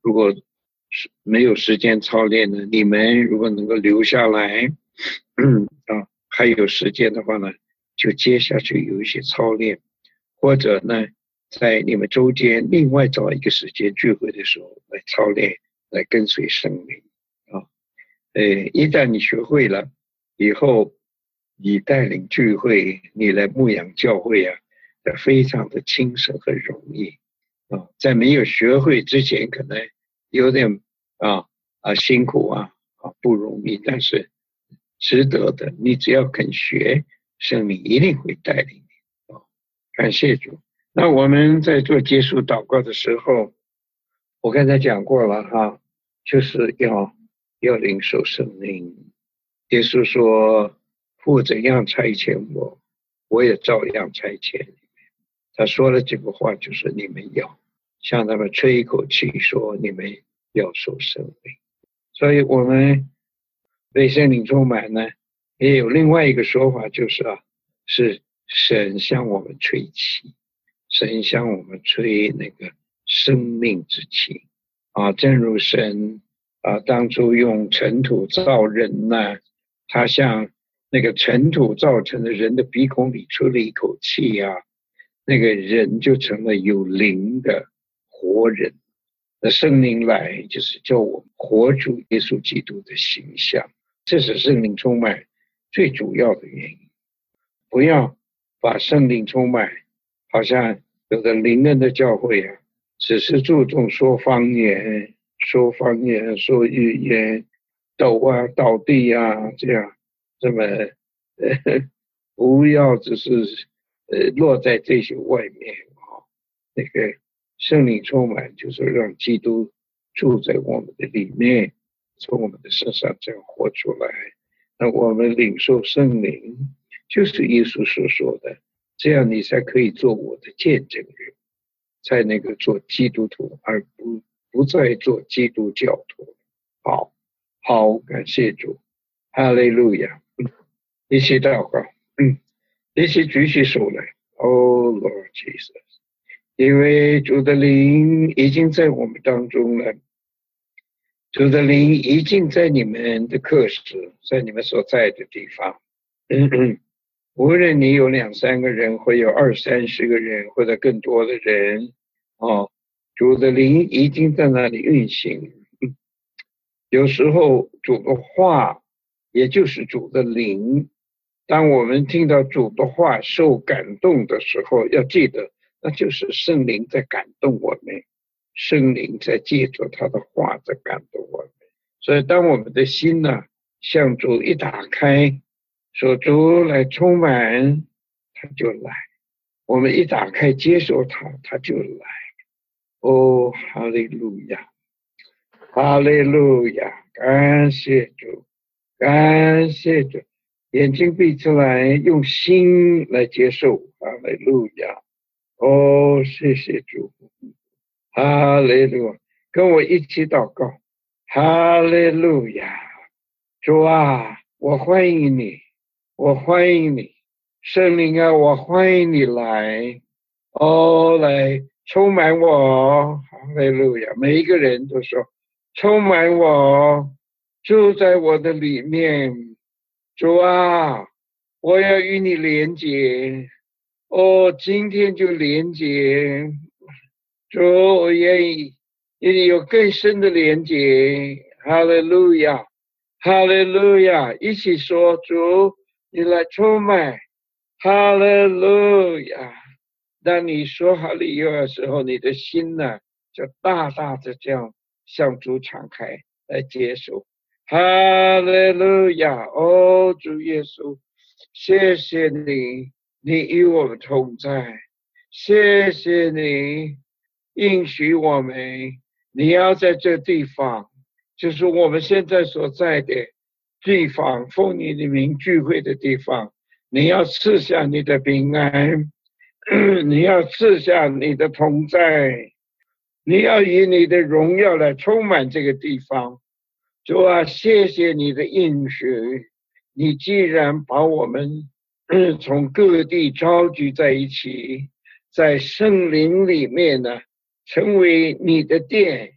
如果是没有时间操练呢，你们如果能够留下来，嗯啊，还有时间的话呢，就接下去有一些操练，或者呢，在你们周间另外找一个时间聚会的时候来操练，来跟随圣灵啊。呃，一旦你学会了以后，你带领聚会，你来牧养教会啊，非常的轻松和容易啊。在没有学会之前，可能有点啊啊辛苦啊啊不容易，但是值得的。你只要肯学，圣灵一定会带领你啊。感谢主。那我们在做结束祷告的时候，我刚才讲过了哈，就是要要领受圣灵。耶稣说：“父怎样差遣我，我也照样差遣你们。”他说了这个话，就是你们要向他们吹一口气，说你们要受圣灵。所以我们被圣灵充满呢，也有另外一个说法，就是啊，是神向我们吹气，神向我们吹那个生命之气啊，正如神啊当初用尘土造人呢，他向那个尘土造成的人的鼻孔里吹了一口气啊，那个人就成了有灵的活人。那圣灵来就是叫我们活出耶稣基督的形象，这是圣灵充满最主要的原因。不要把圣灵充满，好像有的灵恩的教会啊，只是注重说方言、说方言、说语言，抖啊、倒地啊，这样这么呃，不要只是呃落在这些外面啊。那个圣灵充满，就是让基督住在我们的里面，从我们的身上这样活出来。那我们领受圣灵，就是耶稣所说的，这样你才可以做我的见证人，在那个做基督徒，而不不再做基督教徒。好，好，感谢主，哈利路亚。一起祷告，嗯，一起举起手来。Oh Lord Jesus， 因为主的灵已经在我们当中了，主的灵已经在你们的课室，在你们所在的地方。嗯嗯，无论你有两三个人，或有二三十个人，或者更多的人，哦，主的灵已经在那里运行。嗯，有时候主的话，也就是主的灵。当我们听到主的话受感动的时候，要记得，那就是圣灵在感动我们，圣灵在借着他的话在感动我们。所以当我们的心呢，向主一打开，说主来充满，他就来。我们一打开接受他，他就来。哦，哈利路亚，哈利路亚，感谢主，感谢主。眼睛闭起来，用心来接受。哈利路亚，哦，谢谢主，哈利路亚，跟我一起祷告。哈利路亚，主啊，我欢迎你，我欢迎你，圣灵啊，我欢迎你来，哦，来充满我。哈利路亚，每一个人都说充满我，住在我的里面。主啊，我要与你连结，哦，今天就连结。主，我愿意与你有更深的连结。哈利路亚，哈利路亚，一起说，主，你来充满。哈利路亚。当你说哈利路亚的时候，你的心呢，就大大的这样向主敞开来接受。哈利路亚，哦，主耶稣，谢谢你，你与我们同在，谢谢你应许我们，你要在这地方，就是我们现在所在的地方，奉你的名聚会的地方，你要赐下你的平安，你要赐下你的同在，你要以你的荣耀来充满这个地方。主啊，谢谢你的应许，你既然把我们从各地召集在一起，在圣灵里面呢，成为你的殿，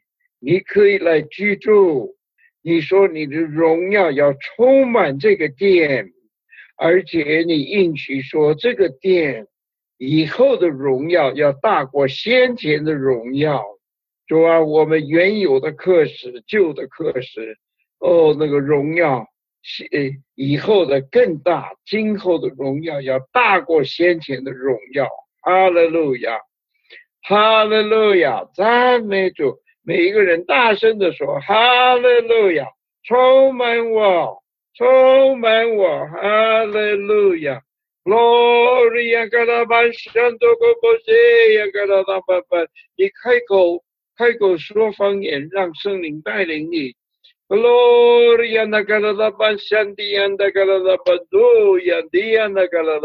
你可以来居住。你说你的荣耀要充满这个殿，而且你应许说这个殿以后的荣耀要大过先前的荣耀。主啊，我们原有的课室、旧的课室，哦，那个荣耀是以后的更大，今后的荣耀要大过先前的荣耀。哈利路亚，哈利路亚，赞美主！每一个人大声的说：哈利路亚，充满我，充满我，哈利路亚。Gloria cada bashando gobosea cada baba， 你开口，开口说方言，让圣灵带领你。Gloria na cada bashandi anda cada bado yandi anda cada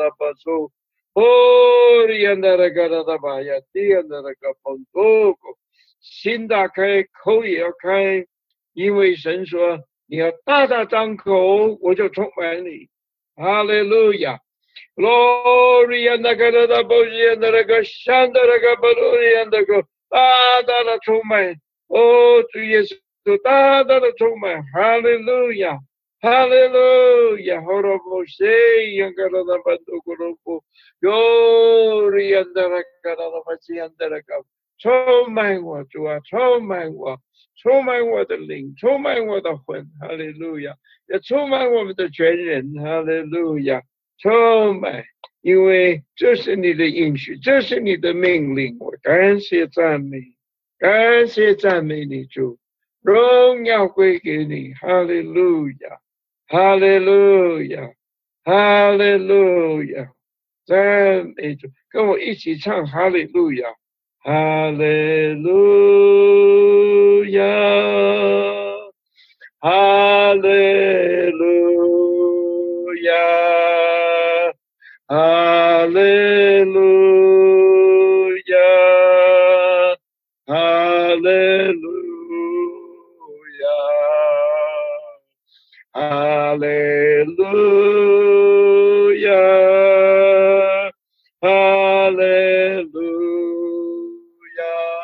baso。Gloria na cada baya dia na cada ponto。心打开，口也要开，因为神说你要大大张口，我就充满你。哈利路亚。Gloria na cara da bogia na raga shanda raga baroria na go大大的充满，哦，主耶稣大大的充满，哈利路亚，哈利路亚，哈罗波西样cara da bando gorobo gloria na raga da basia na raga， 充满我，主啊，充满我，充满我的灵，充满我的魂，哈利路亚，也充满我们的全人，哈利路亚。充满，因为这是你的应许，这是你的命令，我感谢赞美，感谢赞美你主，荣耀归给你，哈利路亚，哈利路亚，哈利路亚，赞美主，跟我一起唱哈利路亚，哈利路亚，哈利路亚。哈利路亚，哈利路亚，哈利路亚，哈利路亚，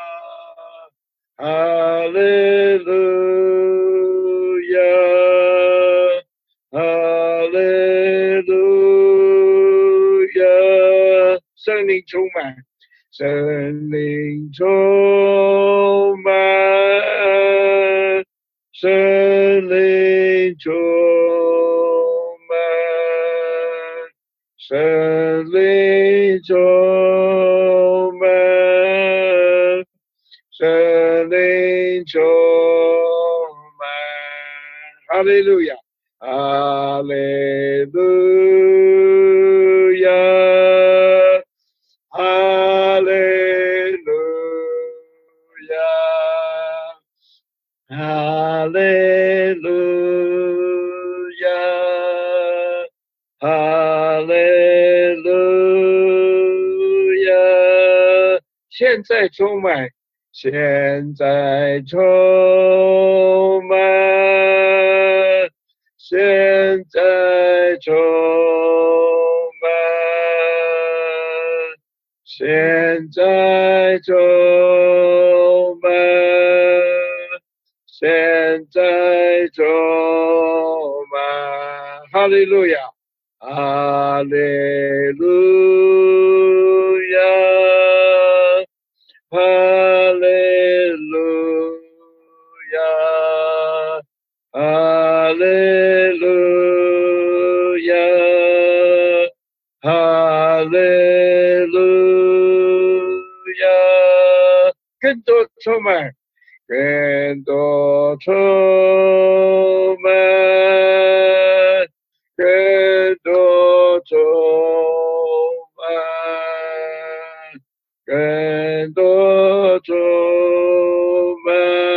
哈利路亚，哈利路亚。圣灵充满，圣灵充满，圣灵充满，圣灵充满，圣灵充满，哈利路亚，哈利路亚。哈利路亚，哈利路亚，哈利路亚。现在充满，现在充满，现在充满。现在充满，现在充满，哈利路亚，哈利路亚，哈利路亚，哈利路亚，哈利路亚，更多充满，更多充满，更多充满，更多充满，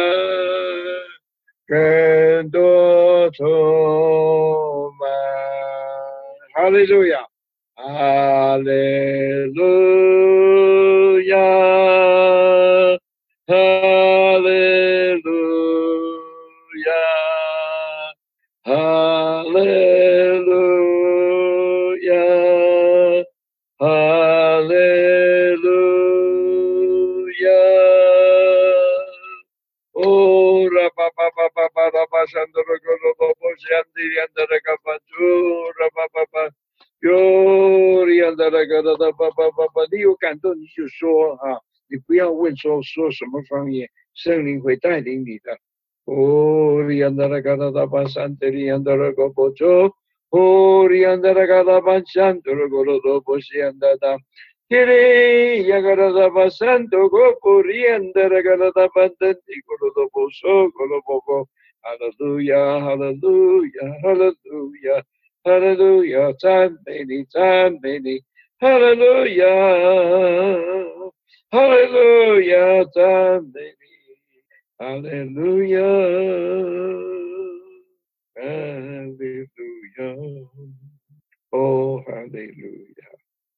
更多充满，哈利路亚。哈利路亚，哈利路亚，哈利路亚，哈利路亚。哦， 啦吧吧吧，哟哩呀哒啦嘎哒哒吧吧吧吧，你有感动你就说啊，你不要问说说什么方言，圣灵会带领你的。哦哩呀哒啦嘎哒哒吧，山得哩呀哒啦个波州，哦哩呀哒啦嘎哒吧，山得啦个罗多波西呀哒哒。Kiri yagarada basanto go purienda ragarada bandanti golodo boso golobogo. Hallelujah, hallelujah, hallelujah, hallelujah, tan many, tan many, hallelujah, hallelujah, tan many, hallelujah, hallelujah, oh hallelujah,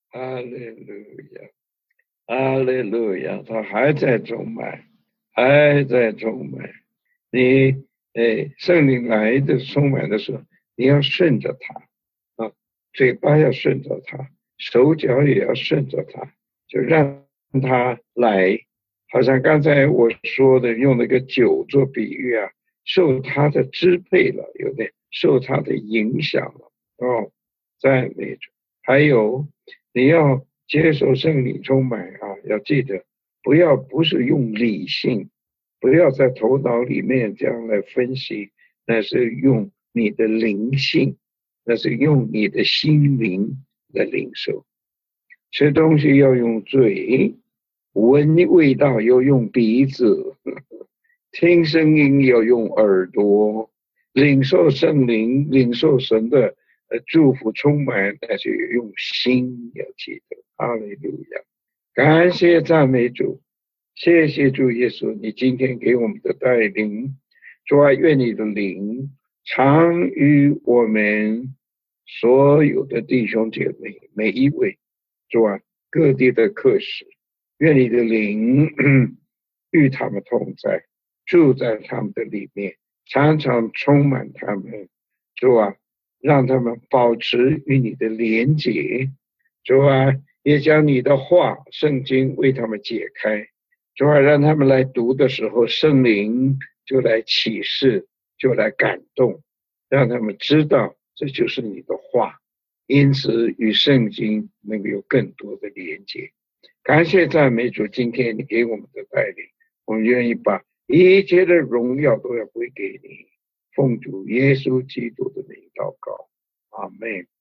hallelujah. 哈利路亚，他还在充满，还在充满。你哎，圣灵来的充满的时候，你要顺着他啊，嘴巴要顺着他，手脚也要顺着他，就让他来。好像刚才我说的，用那个酒做比喻啊，受他的支配了，有点受他的影响了哦，在那种。还有你要接受圣灵充满啊，要记得不要不是用理性，不要在头脑里面这样来分析，那是用你的灵性，那是用你的心灵来领受。吃东西要用嘴，闻味道要用鼻子，听声音要用耳朵，领受圣灵，领受神的呃祝福充满，那就用心要记得。哈利路亚，感谢赞美主，谢谢主耶稣，你今天给我们的带领。主啊，愿你的灵常与我们所有的弟兄姐妹每一位，主啊，各地的客使，愿你的灵与他们同在，住在他们的里面，常常充满他们。主啊，让他们保持与你的连结。主啊，也将你的话圣经为他们解开。主啊，让他们来读的时候，圣灵就来启示，就来感动，让他们知道这就是你的话，因此与圣经能够有更多的连接。感谢赞美主，今天你给我们的带领，我们愿意把一切的荣耀都要归给你，奉主耶稣基督的名祷告，阿们。